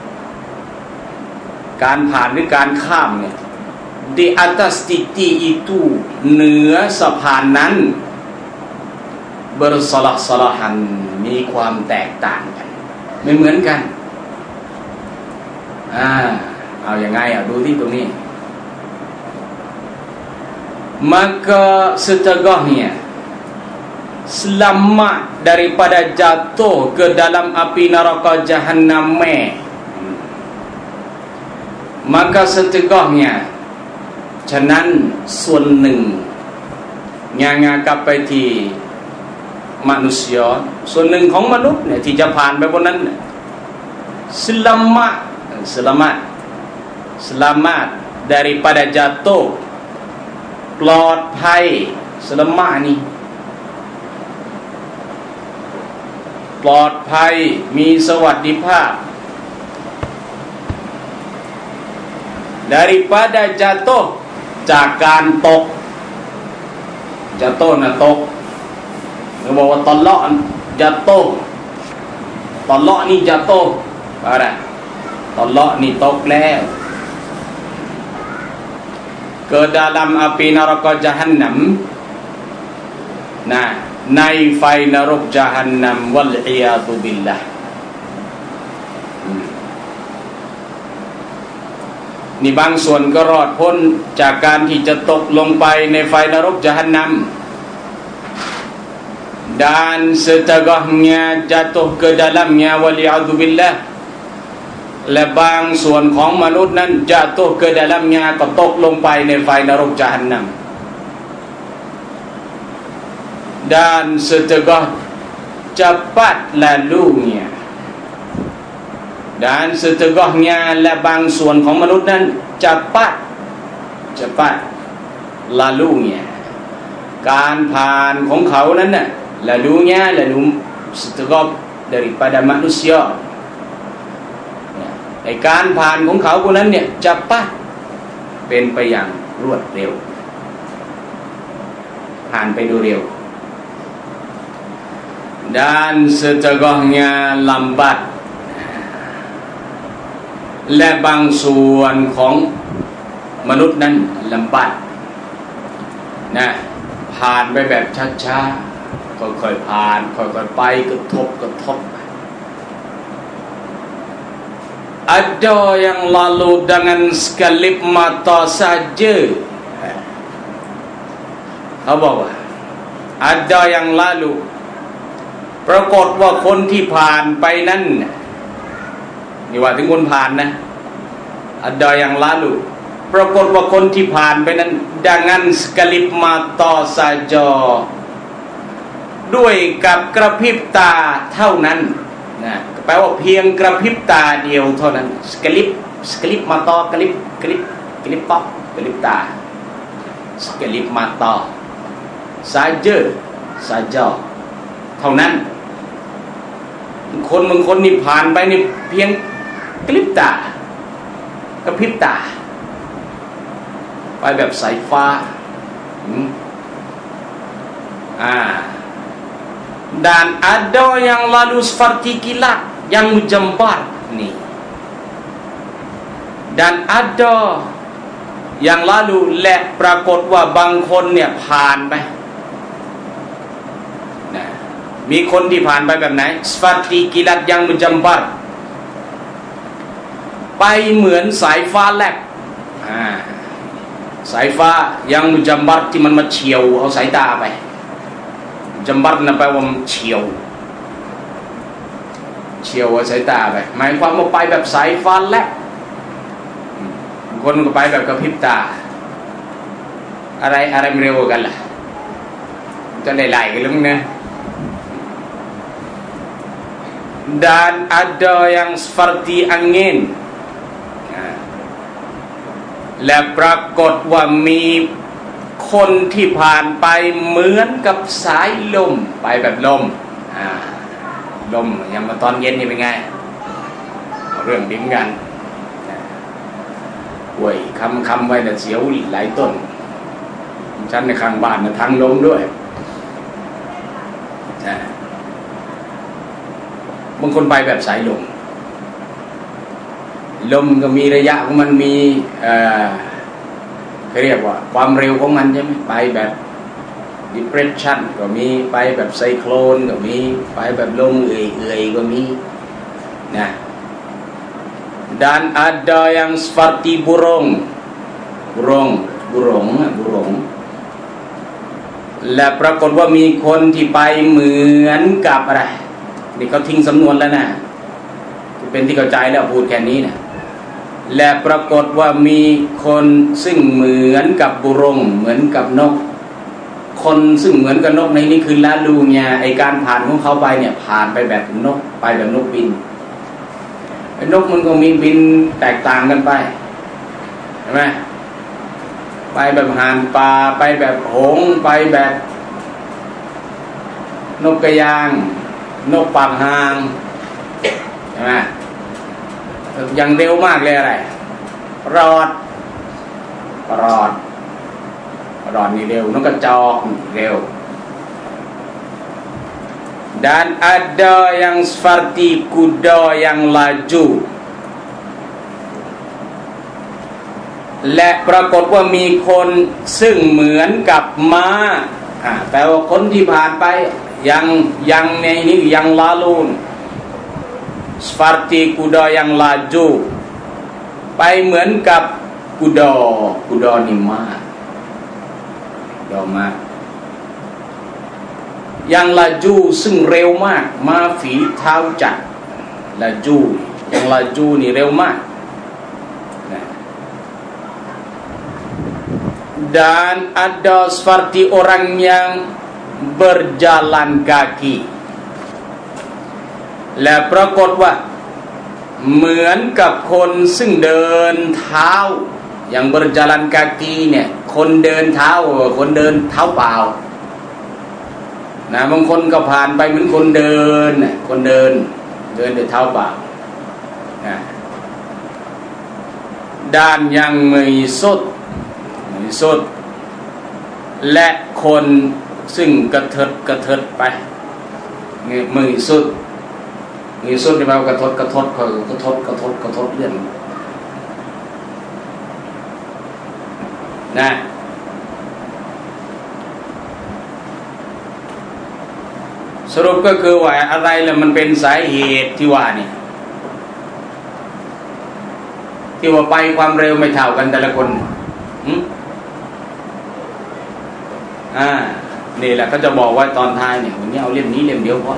การผ่านหรือการข้ามเนี่ย di atas titik itu เหนือสะพานนั้นbersalah-salahan มีความแตกต่างกันไม่เหมือนกันอ่าเอาอย่างไงอ่ะดูที่ตรงนี้ maka setengahnya selamat daripada jatuh ke dalam api neraka Jahannam. Maka setengahnya ฉะนั้นส่วนหนึ่งงานกลับไปที่มนุษย์ส่วนหนึ่งของมนุษย์เนี่ยที่จะผ่านไปบนนั้น selamat selamat selamat daripada jatuh ปลอดภัย selamat นี่ปลอดภัยมีสวัสดิภาพ daripada jatuh จากการตก jatuh นะตกเขาบอกว่าตลอด jatuh ตลอดนี่ jatuh อะไรตลอดนี่ตกแล้ว ke dalam api neraka Jahannam นะในไฟนรก Jahannam วัลอียาซุบิลลาห์นี่บางส่วนก็รอดพ้นจากการที่จะตกลงไปในไฟนรก Jahannam dan setengahnya jatuh ke dalamnya wal a'udzu billah และบางส่วนของมนุษย์นั้น jatuh ke dalamnya ก็ตกลงไปในไฟนรก Jahannam dan setengah cepat lalunya dan setengahnya และบางส่วนของมนุษย์นั้น cepat cepat lalunya การผ่านของเขานั้นน่ะ lalunya lalu setengah daripada manusia ในการผ่านของเขาคนนั้นเนี่ย cepat เป็นไปอย่างรวดเร็วผ่านไปโดยเร็ว dan setengahnya lambat และบางส่วนของมนุษย์นั้นลำบากนะผ่านไปแบบช้าๆค่อยๆผ่านค่อยๆไปกระทบกระทบ ada yang lalu dengan sekelip mata saja เขาบอกว่า ada yang lalu ปรากฏว่าคนที่ผ่านไปนั้นนี่ว่าถึงคนผ่านนะ ada yang lalu ปรากฏว่าคนที่ผ่านไปนั้น dengan sekelip mata saja ด้วยกับกระพริบตาเท่านั้นนะแปลว่าเพียงกระพริบตาเดียวเท่านั้น sekelip sekelip mata kelip kelip kelip pop kelipตา sekelip mata saja saja เท่านั้นคนบางคนนี่ผ่านไปนี่เพียงกระพริบตากระพริบตาไปแบบสายฟ้าอ่า dan ada yang lalu seperti kilat yang menjambar nih dan ada yang lalu และปรากฏว่าบางคนเนี่ยผ่านไปนะมีคนที่ผ่านไปแบบไหน seperti kilat yang menjambar ไปเหมือนสายฟ้าแลบอ่าสายฟ้ายังมุจัมบัรที่มันมาเฉียวเอาสายตาไปจัมบัรนั่นแปลว่าเฉียวเฉียวเอาสายตาไปหมายความว่าไปแบบสายฟ้าแลบคนก็ไปแบบกระพริบตาอะไรอะไรเร็วกันล่ะจะไล่ๆกันแล้วมั้งนะ dan ada yang seperti anginและปรากฏว่ามีคนที่ผ่านไปเหมือนกับสายลมไปแบบลมอ่าลมอย่างมาตอนเย็นนี่เป็นไงเรื่องดิ้งกันป่วยคำคำไว้แต่เสียวหลายต้นชั้นในข้างบ้านนะทางลมด้วยบางคนไปแบบสายลมลมก็มีระยะของมันมีเอ่อเขาเรียกว่าความเร็วของมันใช่ไหมไปแบบ depression ก็มีไปแบบไซโคลนก็มีไปแบบลมเอื่อยๆก็มีนะ dan ada yang seperti burung burung burung burung และปรากฏว่ามีคนที่ไปเหมือนกับอะไรนี่เขาทิ้งสำนวนแล้วนะเป็นที่เข้าใจแล้วพูดแค่นี้นะและปรากฏว่ามีคนซึ่งเหมือนกับบุรงเหมือนกับนกคนซึ่งเหมือนกับนกในนี้คือละลูเนี่ยไอการผ่านของเขาไปเนี่ยผ่านไปแบบนกไปแบบนกบินไอ้นกมันก็มีบินแตกต่างกันไปใช่ไหมไปแบบห่านป่าไปแบบหงส์ไปแบบนกกระยางนกปากหางใช่ไหมอย่างเร็วมากเลยอะไรรอดรอดรอดนี่เร็วนกกระจอกเร็ว dan ada yang seperti kuda yang laju และปรากฏว่ามีคนซึ่งเหมือนกับม้าแปลว่าคนที่ผ่านไปยังยังในนี้ยังลาลูน seperti kuda yang laju ไปเหมือนกับกุดอกุดอนี่ม้าดอม้ายังลาจูซึ่งเร็วมากม้าฝีเท้าจัดลาจูยังลาจูนี่เร็วมาก dan ada seperti orang yang berjalan kaki และปรากฏว่าเหมือนกับคนซึ่งเดินเท้าอย่าง berjalan kaki เนี่ยคนเดินเท้าคนเดินเท้าเปล่านะบางคนก็ผ่านไปเหมือนคนเดินน่ะคนเดินเดินด้วยเท้าเปล่านะด้านยังไม่สุดไม่สุดและคนซึ่งกระเถิดกระเถิดไปมือสุดมือสุดที่แปลว่ากระทดกระทดกระทดกระทดกระทดเลื่อนนะสรุปก็คือว่าอะไรล่ะมันเป็นสาเหตุที่ว่านี่ที่ว่าไปความเร็วไม่เท่ากันแต่ละคนอืมอ่านี่แหละเขาจะบอกว่าตอนท้ายเนี่ยวันนี้เอาเล่มนี้เล่มเดียวพอ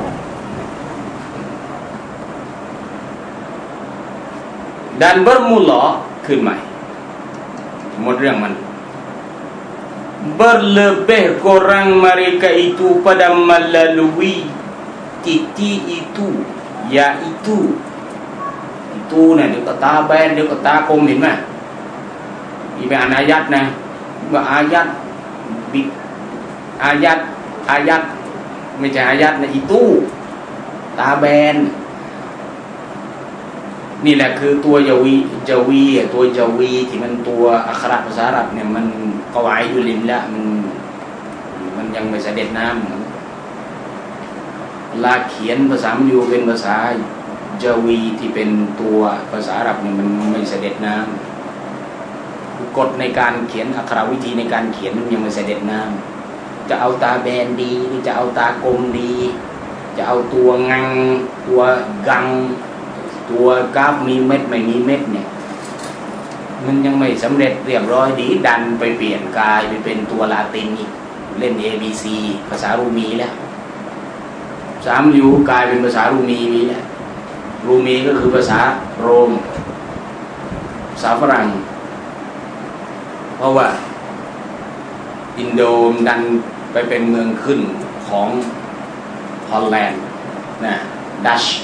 ดันbermulaขึ้นใหม่หมดเรื่องมัน berlebih kurang mereka itu pada melalui titik itu yaitu itu เนี่ยเดี๋ยวก็ตาแบนเดี๋ยวก็ตากลมเห็นไหมมีเป็นอายัดนะว่าอายัดบิดอายัดอายัดไม่ใช่อายัดนะอีตู้ตาแบนนี่แหละคือตัวยาวีจาวีตัวจาวีที่มันตัวอักขระภาษาอาหรับเนี่ยมันกวายอยู่ลิมละมันมันยังไม่เสด็จน้ำลาเขียนภาษามยูเป็นภาษาจาวีที่เป็นตัวภาษาอาหรับเนี่ยมันไม่เสด็จน้ำกฎในการเขียนอักขระวิธีในการเขียนมันยังไม่เสด็จน้ำจะเอาตาแบนดีหรือจะเอาตากลมดีจะเอาตัวงังตัวกังตัวกราฟมีเม็ดไม่มีเม็ดเนี่ยมันยังไม่สำเร็จเรียบร้อยดีดันไปเปลี่ยนกายไปเป็นตัวลาตินอีกเล่น เอ บี ซี ภาษารูมีแล้วสามยูกลายเป็นภาษารูมีมีแล้วรูมีก็คือภาษาโรมภาษาฝรั่งเพราะว่าอินโดดันไปเป็นเมืองขึ้นของฮอลแลนด์นะดัช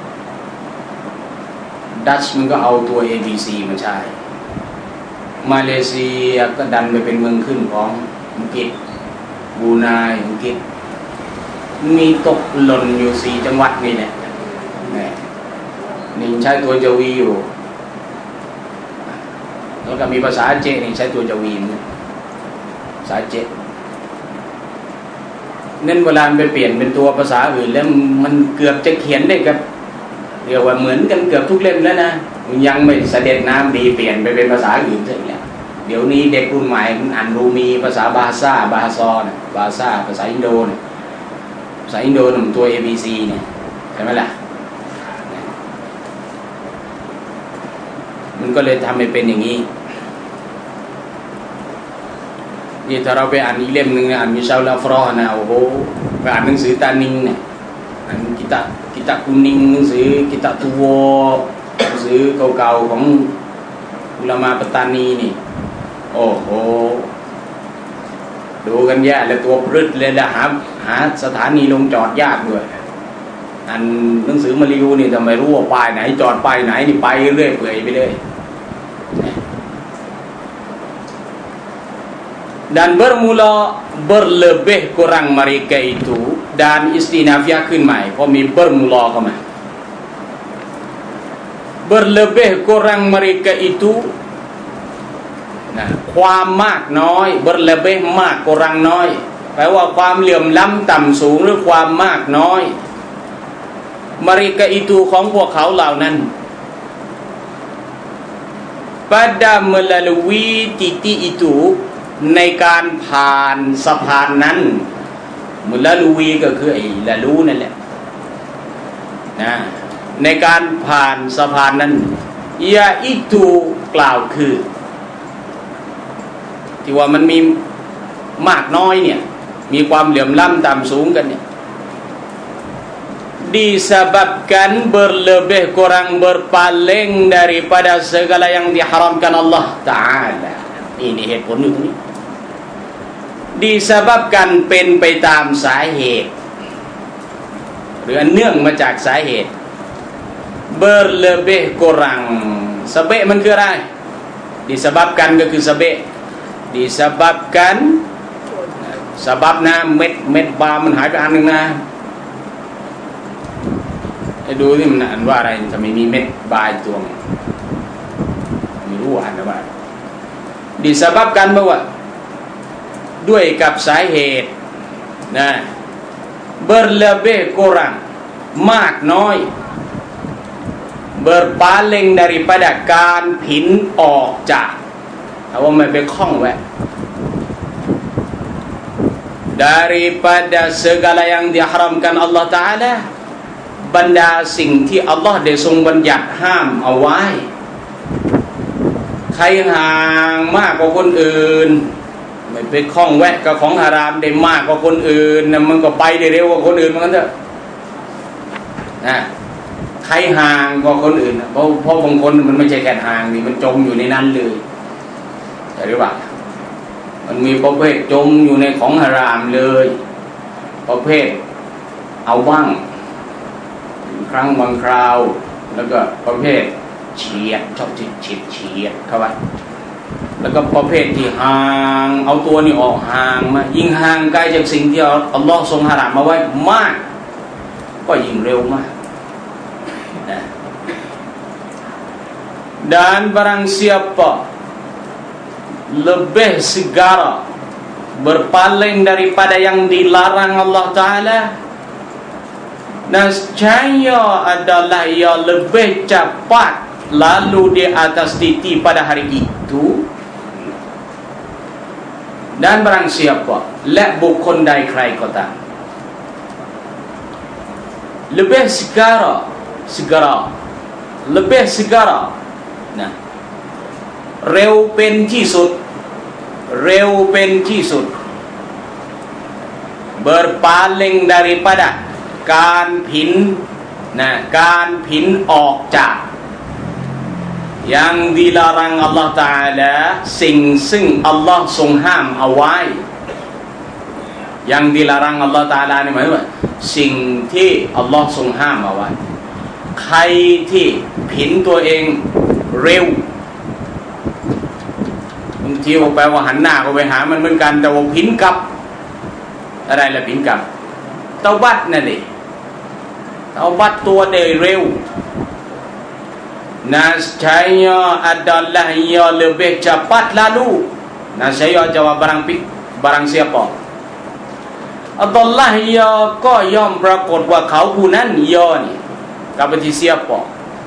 ดัชมันก็เอาตัว เอ บี ซี มาใช้มาเลเซียก็ดันไปเป็นเมืองขึ้นของอังกฤษบรูไนอังกฤษมีตกหล่นอยู่สี่จังหวัดนี่แหละนี่ใช้ตัวจาวีอยู่แล้วก็มีภาษาเจนี่ใช้ตัวจาวีภาษาเจเน้นเวลาไปเปลี่ยนเป็นตัวภาษาอื่นแล้วมันเกือบจะเขียนได้กับเรียกว่าเหมือนกันเกือบทุกเล่มแล้วนะยังไม่เสด็จน้ำดีเปลี่ยนไปเป็นภาษาอื่นเถอะเนี่ยเดี๋ยวนี้เด็กรุ่นใหม่มันอ่านรูมีภาษาบาซ่าบาซอนบาซ่าภาษาอินโดเนี่ยภาษาอินโดนตัว เอ บี ซี เนี่ยใช่ไหมล่ะมันก็เลยทำให้เป็นอย่างนี้นี่ถ้าเราไปอ่านอีกเล่มหนึ่งอ่านมิชาลาฟรอนะโอ้โหไปอ่านหนังสือตานิงเนี่ยอ่านกิตากิตาคุนิงหนังสือกิตาตูวหนังสือเก่าๆของอุลามะปัตตานีนี่โอ้โหดูกันแย่เลยตัวพรึดเลยนะหาหาสถานีลงจอดยากด้วยอันหนังสือมาริวนี่ทำไมรู้ว่าป้ายไหนจอดป้ายไหนนี่ไปเรื่อยเปื่อยไปเลยdan bermula berlebih kurang mereka itu dan istinafiah ขึ้นใหม่เพราะมี bermula เข้ามา berlebih kurang mereka itu นะความมากน้อย berlebih มาก kurang น้อยแปลว่าความเหลื่อมล้ำต่ำสูงหรือความมากน้อย mereka itu ของพวกเขาเหล่านั้น pada melalui titik ituในการผ่านสะพานนั้นมุลลาลูวีก็คือไอ้ละลูนั่นแหละนะในการผ่านสะพานนั้นยาอิตูกล่าวคือที่ว่ามันมีมากน้อยเนี่ยมีความเหลื่อมล้ำต่ำสูงกันเนี่ย disebabkan berlebih kurang berpaling daripada segala yang diharamkan Allah Ta'ala นี่นี่เหตุผลอยู่ตรงนี้disebabkan เป็นไปตามสาเหตุหรือเนื่องมาจากสาเหตุ berlebih kurang สะเบะมันคืออะไร disebabkan ก็คือสะเบะ disebabkan สะบับนะเม็ดเม็ดบามันหายไปอันนึงนะให้ดูนี่มันอ่านว่าอะไรทำไมมีเม็ดบาตัวไม่รู้อ่านอะไรdisebabkan เพราะว่าด้วยกับสาเหตุนะ berlebih kurang มากน้อย berpaling daripada การผินออกจากเอาว่าไม่ไปคล้องไว้ daripada segala yang diharamkan Allah Ta'ala บรรดาสิ่งที่อัลลอฮ์ได้ทรงบัญญัติห้ามเอาไว้ใครห่างมากกว่าคนอื่นไม่ไปคล้องแวะกับของฮารามได้มากกว่าคนอื่นนะมันก็ไปได้เร็วกว่าคนอื่นเหมือนกันเถอะนะใครห่างกว่าคนอื่นเพราะเพราะบางคนมันไม่ใช่แค่ห่างนี่มันจมอยู่ในนั้นเลยใช่หรือเปล่ามันมีประเภทจมอยู่ในของฮารามเลยประเภทเอาบ้างครั้งบางคราวแล้วก็ประเภทเฉียดชอบเฉียดเฉียดเฉียดเข้าไปแล้วก็ประเภทที่ห่างเอาตัวนี่ออกห่างมายิ่งห่างไกลจากสิ่งที่อัลลอฮ์ทรงหารามมาไว้มากก็ยิ่งเร็วมากนะ dan barang siapa lebih segera berpaling daripada yang dilarang Allah Ta'ala nescaya adalah ia lebih cepat lalu di atas titi pada hari itu dan barang siapa และบุคคลใดใครก็ตาม lebih segera segera lebih segera นะเร็วเป็นที่สุดเร็วเป็นที่สุด berpaling daripada การผินนะการผินออกจากyang dilarang Allah Ta'ala สิ่งซึ่งอัลลอฮ์ทรงห้ามเอาไว้ yang dilarang Allah Ta'ala นี่หมายว่าสิ่งที่อัลลอฮ์ทรงห้ามเอาไว้ใครที่ผินตัวเองเร็วบางทีว่าแปลว่าหันหน้าก็ไปหามันเหมือนกันแต่ว่าผินกลับอะไรล่ะผินกลับเตาบัดนั่นเองเตาบัดตัวเดยเร็วnascaya adalah ia lebih cepat lalu nascaya jawab barang barang siapa adalah ia ก็ย่อมปรากฏว่าเขาผู้นั้น ia นี่กับที่ siapa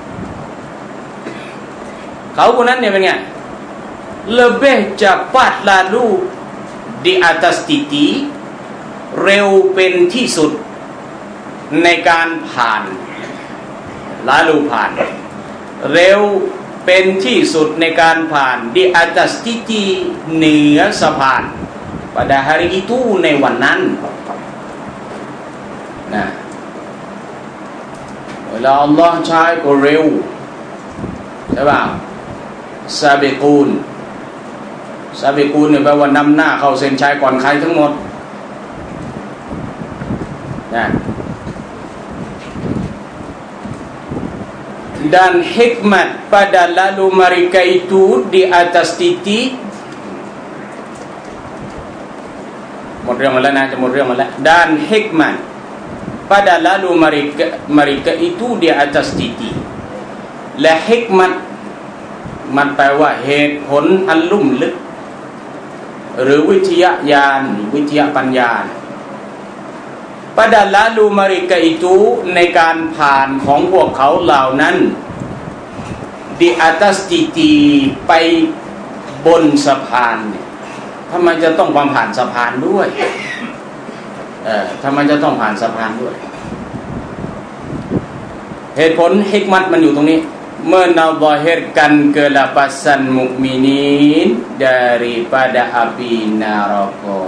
เขาผู้นั้นเนี่ยเป็นไง lebih cepat lalu di atas titi เร็วเป็นที่สุดในการผ่าน lalu ผ่านเร็วเป็นที่สุดในการผ่าน di atas titi เหนือสะพาน pada hari itu ในวันนั้นนะเวลาอัลลอฮ์ใช้ก็เร็วใช่ป่ะซาบิกูนซาบิกูนเนี่ยแปลว่านำหน้าเข้าเส้นชัยก่อนใครทั้งหมดนะ dan hikmat pada lalu mereka itu di atas titik หมดเรื่องมาแล้วนะจะหมดเรื่องมาแล้ว dan hikmat pada lalu mereka mereka itu di atas titik และ hikmat มันแปลว่าเหตุผลอันลุ่มลึกหรือวิทยาญาณวิทยาปัญญา pada lalu mereka itu ในการผ่านของพวกเขาเหล่านั้น di atas titi ไปบนสะพานเนี่ยทำไมจะต้องผ่านสะพานด้วยเออทำไมจะต้องผ่านสะพานด้วยเหตุผลฮิกมัตมันอยู่ตรงนี้ menadzahirkan kelapasan mukminin daripada api neraka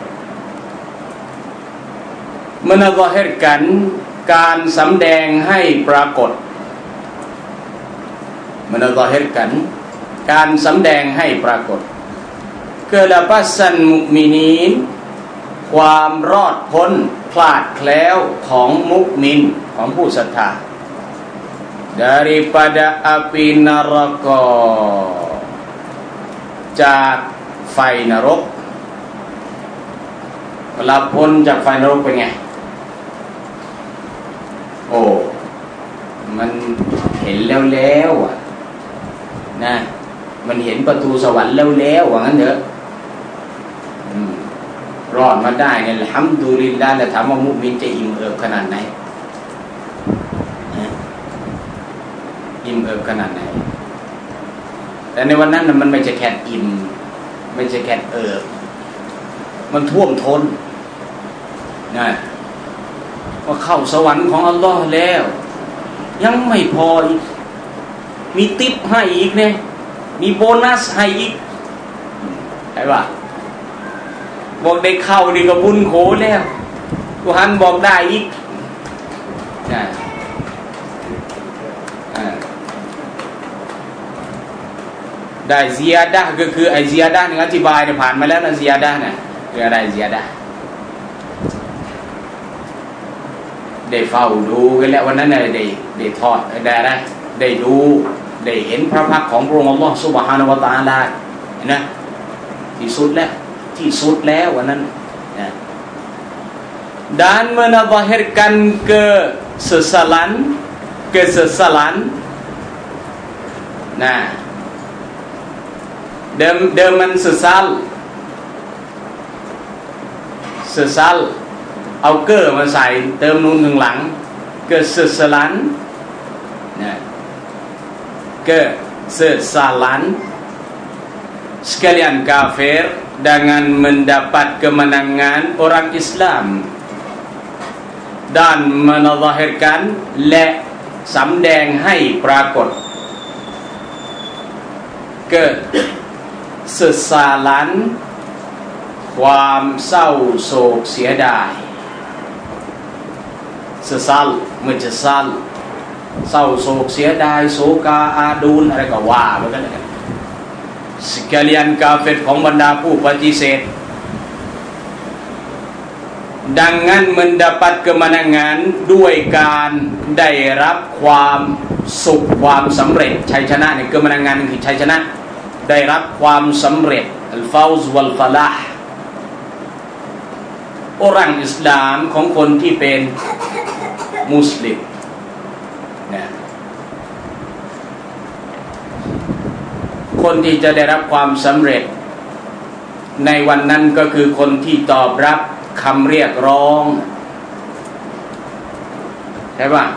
menadzahirkan การสำแดงให้ปรากฏ menadzahirkan การสำแดงให้ปรากฏ kelapasan mukminin ความรอดพ้นพลาดแคล้วของมุมินของผู้ศรัทธา daripada api neraka จากไฟนรกเวลาพ้นจากไฟนรกเป็นไงโอ้มันเห็นแล้วแล้วอ่ะนะมันเห็นประตูสวรรค์แล้วแล้วว่างั้นเถอะรอดมาได้เนี่ยอัลฮัมดุลิลลาห์แล้วถามว่ามุมินจะอิ่มเอิบขนาดไหนอิ่มเอิบขนาดไหนแต่ในวันนั้นมันไม่ใช่แค่อิ่มไม่ใช่แค่เอิบมันท่วมท้นนะว่าเข้าสวรรค์ของอัลลอฮ์แล้วยังไม่พออีกมีทิปให้อีกเนี่ยมีโบนัสให้อีกใช่ป่ะบอกได้เข้าดีกับบุญโขแล้วตุฮันบอกได้อีกนะได้เซียดะก็คือไอเซียดะนี่อธิบายเนี่ยผ่านมาแล้วนะเซียดะเนี่ยคืออะไรเซียดะได้เฝ้าดูกันแล้ววันนั้นได้ได้ทอดได้อะไรได้ดูได้เห็นพระพักของพระองค์อัลลอฮฺซุบฮานะฮูวะตะอาลาเห็นไหมที่สุดแล้วที่สุดแล้ววันนั้นนะ dan menadzahirkan kesesalan kesesalan nahเดิมเดิมมันsesal sesal เอาเกอร์มาใส่เติมนูนข้างหลัง kesesalan nah kesesalan sekalian kafir dengan mendapat kemenangan orang Islam dan menadzahirkan และสำแดงให้ปรากฏ kesesalan ความเศร้าโศกเสียดาย sesal มันจะซัลเศร้าโศกเสียดายโศกาอาดูนอะไรก็ว่าไปกันเลยsekalian kafir ของบรรดาผู้ปฏิเสธ dengan mendapat kemenangan ด้วยการได้รับความสุขความสำเร็จชัยชนะเนี่ย kemenangan คือชัยชนะได้รับความสำเร็จ al-fawz wal falah orang Islam ของคนที่เป็นมุสลิมนะคนที่จะได้รับความสำเร็จในวันนั้นก็คือคนที่ตอบรับคำเรียกร้องใช่ป่ะ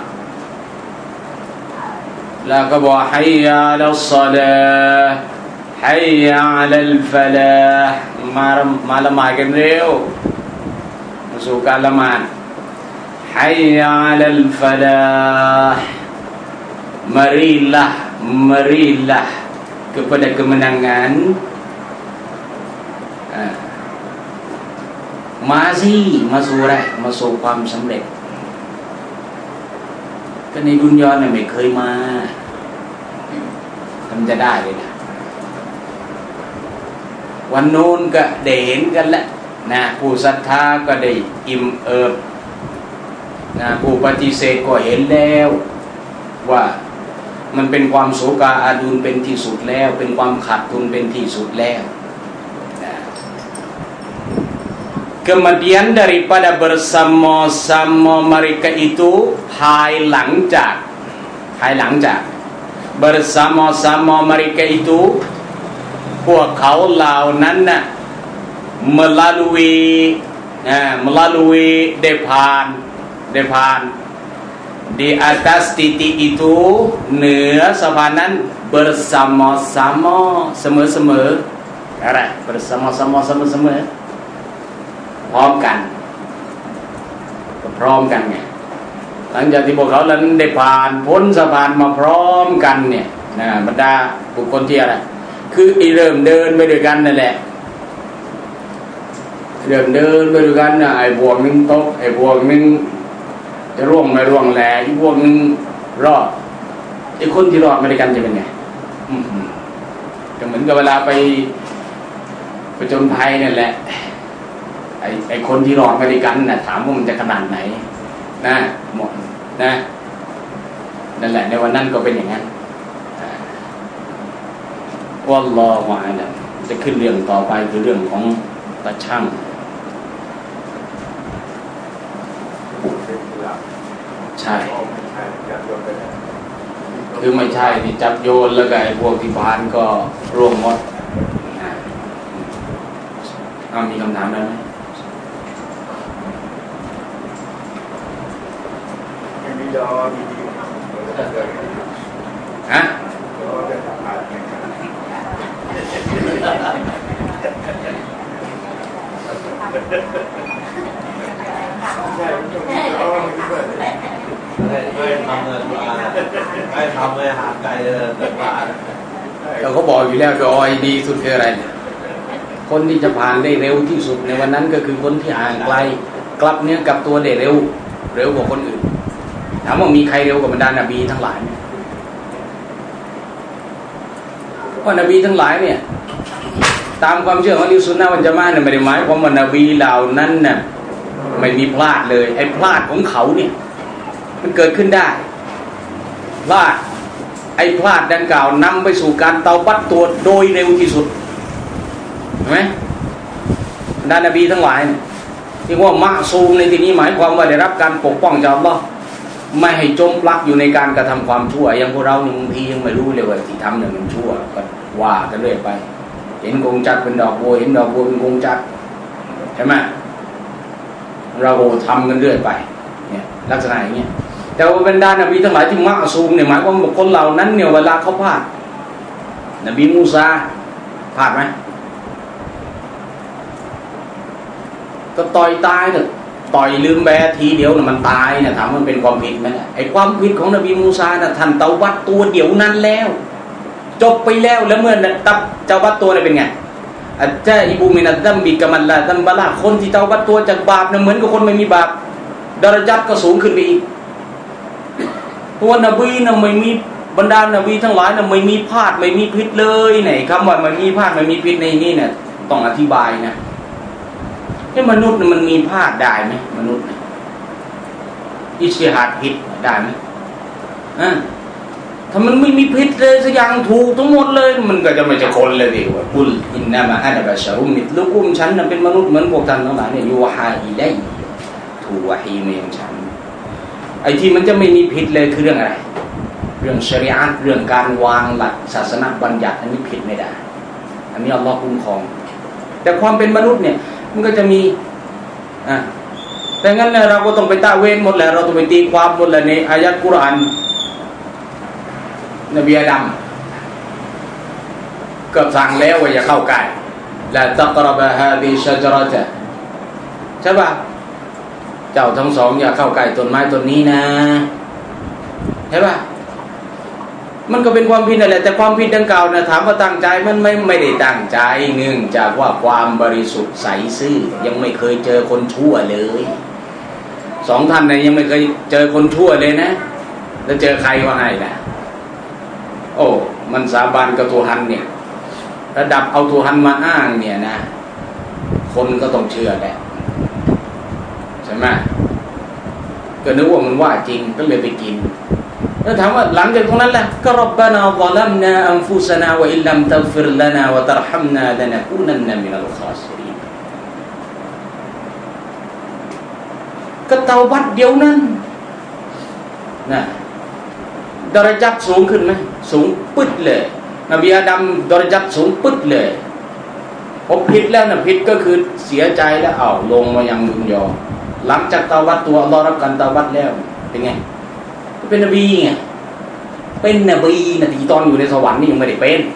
แล้วก็บอกฮัยยะลัสศอลาห์ฮัยยะอะลัลฟะลาห์มามาละหมาดกันเร็วมาสู่การละหมาดฮัยยะอะลัลฟะลาห์ marilah marilah kepada kemenangan มาสิมาสู่อะไรมาสู่ความสำเร็จก็ในดุนยาเนี่ยไม่เคยมาทำจะได้เลยนะวันนู้นก็ได้เห็นกันแล้วนะผู้ศรัทธาก็ได้อิ่มเอิบนะผู้ปฏิเสธก็เห็นแล้วว่ามันเป็นความโศกาอาดูลเป็นที่สุดแล้วเป็นความขาดทุนเป็นที่สุดแล้วนะ kemudian daripada bersama-sama mereka itu ภายหลังจากภายหลังจาก bersama-sama mereka itu พวกเขาเหล่านั้นน่ะ melalui อ่า melalui ได้ผ่านได้ผ่าน di atas titik itu เหนือสะพานนั้น bersama-sama เสมอๆอะไร bersama-sama เสมอๆพร้อมกันพร้อมกันไงหลังจากที่พวกเขานั้นได้ผ่านพ้นสะพานมาพร้อมกันเนี่ยนะบรรดาบุคคลที่อะไรคือไอ้เริ่มเดินไปด้วยกันนั่นแหละเริ่มเดินไปด้วยกันนะไอ้พวกนึงตกไอ้พวกนึงจะร่วงไม่ร่วงแหละไอ้พวกนึงรอดไอ้คนที่รอดมาด้วยกันจะเป็นไงก็เหมือนกับเวลาไปไปจนภัยนั่นแหละไอ้ไอ้คนที่รอดมาด้วยกันน่ะถามว่ามันจะขนาดไหนนะหมดนะนั่นแหละในวันนั้นก็เป็นอย่างนั้นวัลลอฮุอะลัมจะขึ้นเรื่องต่อไปคือเรื่องของตาช่างใช่คือไม่ใช่ที่จับโยนแล้วก็ไอ้พวกที่พานก็ร่วงหมดอ้าวมีคำถามอะไรไหมฮะไม่ทำเลยไม่ทำเลยหาไกลเลยแต่ว่าเราก็บอกอยู่แล้วดอยดีสุดคืออะไรคนที่จะผ่านได้เร็วที่สุดในวันนั้นก็คือคนที่ห่างไกลกลับเนื้อกลับตัวได้เร็วเร็วกว่าคนอื่นถามว่ามีใครเร็วกว่าบรรดานบีทั้งหลายว่านบีทั้งหลายเนี่ยตามความเชื่อของอิสุนนะวันจะมาเนี่ยไม่ได้หมายความว่านบีเหล่านั้นน่ะไม่มีพลาดเลยไอ้พลาดของเขาเนี่ยมันเกิดขึ้นได้พลาดไอ้พลาดดังกล่าวนำไปสู่การเตาบัตตัวโดยเร็วที่สุดเห็นไหมบรรดานบีทั้งหลายเนี่ยที่ว่ามะซูมในที่นี้หมายความว่าได้รับการปกป้องจากอัลเลาะห์ไม่ให้จมปลักอยู่ในการกระทำความชั่วอย่างพวกเราบางทียังไม่รู้เลยว่าที่ทำเนี่ยมันชั่วก็ว่ากันเรื่อยไปเห็นกงจักรเป็นดอกบัวเห็นดอกบัวเป็นกงจักรใช่ไหมเราทำกันเรื่อยไปเนี่ยลักษณะอย่างเงี้ยแต่ว่าบรรดานบีทั้งหลายที่มะซูมเนี่ยหมายความว่าคนเหล่านั้นเนี่ยเวลาเขาพลาดนบีมูซาพลาดไหมก็ต่อยตายเนี่ยต่อยลืมแบทีเดียวน่ะมันตายเนี่ยถามมันเป็นความผิดไหมไอ้ความผิดของนบีมูซาน่ะท่านเตาบัตตัวเดียวนั้นแล้วจบไปแล้วแล้วเมื่อตับเจ้าบัตตัวเนี่ยเป็นไงอัจจาอิบูมินัดดัมบิกะมันลาตัมบะลาคนที่เตาบัตตัวจากบาปเนี่ยเหมือนกับคนไม่มีบาปดารญัตก็สูงขึ้นไปอีกเพราะว่านบีน่ะไม่มีบรรดานบีทั้งหลายน่ะไม่มีพลาดไม่มีผิดเลยไหนคำว่าไม่มีพลาดไม่มีผิดในนี้เนี่ยต้องอธิบายนะให้มนุษย์มันมีพลาดได้ไหมมนุษย์อิจฉาผิดได้ไหมอ่าถ้ามันไม่มีผิดเลยสักอย่างถูกทั้งหมดเลยมันก็จะไม่ใช่คนเลยดิว่ากุลอินนามาอะนะบะชะรุมมิธลุกุมฉันน่ะเป็นมนุษย์เหมือนพวกท่านทั้งหลายเนี่ยยูฮาอิลัยถูกวะฮีมายังฉันไอ้ที่มันจะไม่มีผิดเลยคือเรื่องอะไรเรื่องชะรีอะห์เรื่องการวางหลักศาสนาบัญญัติอันนี้ผิดไม่ได้อันนี้อัลเลาะห์คุ้มครองแต่ความเป็นมนุษย์เนี่ยมันก็จะมีอ่าแต่งั้นเนี่ยเราก็ต้องไปตะเวนหมดแหละเราต้องไปตีความหมดแหละในอายะห์กุรอานนบีอาดัมก็สั่งแล้วว่าอย่าเข้าใกล้ละตักรบะฮาดิชะจเราะตะใช่ป่ะเจ้าทั้งสองอย่าเข้าใกล้ต้นไม้ต้นนี้นะใช่ป่ะมันก็เป็นความผิดนั่นแหละแต่ความผิดดังกล่าวนะถามว่าตั้งใจมันไม่ไม่ได้ตั้งใจเนื่องจากว่าความบริสุทธิ์ใสซื่อยังไม่เคยเจอคนชั่วเลยสองท่านเนี่ยยังไม่เคยเจอคนชั่วเลยนะแล้วเจอใครว่าให้ล่ะโอ้มันสาบานกับตัวหันเนี่ยระดับเอาตัวหันมาอ้างเนี่ยนะคนก็ต้องเชื่อแหละใช่ไหมก็นึกว่ามันว่าจริงก็เลยไปกินแล้วถามว่าหลังจากตรงนั้นล่ะก็รับบานาซะลัมนาอันฟุซนาวะอิลลัมตัฆฟิรลานาวะตัรฮัมนาลนะกูนันนะมินัลคอซิรินก็เตาบัดเดียวนั้นนะดารจัตสูงขึ้นไหมสูงปึ๊ดเลยนบีอาดัมดารจัตสูงปึ๊ดเลยพอผิดแล้วนะผิดก็คือเสียใจแล้วเอาลงมายังดุนยาหลังจากเตาบัดตัวอัลลอฮ์รับการเตาบัดแล้วเป็นไงเป็นนบีไงเป็นนบีนะที่ตอนอยู่ในสวรรค์นี่ยังไม่ได้เป็น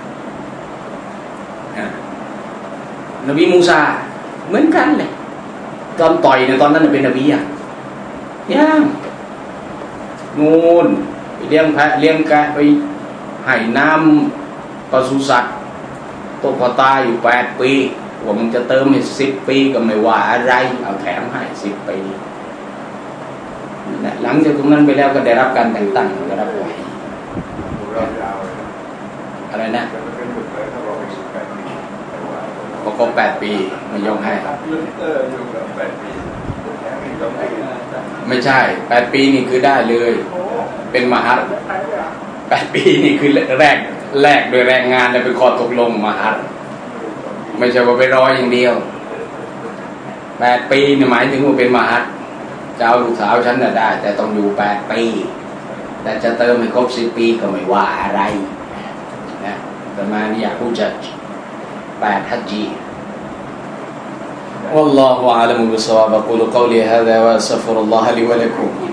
นบีมูซาเหมือนกันเลยตอนต่อยในตอนนั้นเป็นนบีอ่ะยังงูนเลี้ยงแพะเลี้ยงแกะไปให้น้ำปศุสัตว์ตกพอตายอยู่แปดปีว่ามึงจะเติมให้สิบปีก็ไม่ว่าอะไรเอาแถมให้สิบปีหลังจากตรงนั้นไปแล้วก็ได้รับการแต่งตั้งได้รับวะฮีอะไรนะพอครบแปดปีไม่ยอมให้ไม่ใช่แปดปีนี่คือได้เลยเป็นมหัศแปดปีนี่คือแรกแรกโดยแรงงานและเป็นข้อตกลงมหัศไม่ใช่ว่าไปรออย่างเดียวแปดปีนี่หมายถึงว่าเป็นมหัศจะเอาลูกสาวฉันน่ะได้แต่ต้องอยู่แปดปีแต่จะเติมให้ครบสิบปีก็ไม่ว่าอะไรนะประมาณนี้อยากพูดจะแปดฮัจญีوالله أعلم بالصواب أقول قولي هذا وأستغفر الله لي ولكم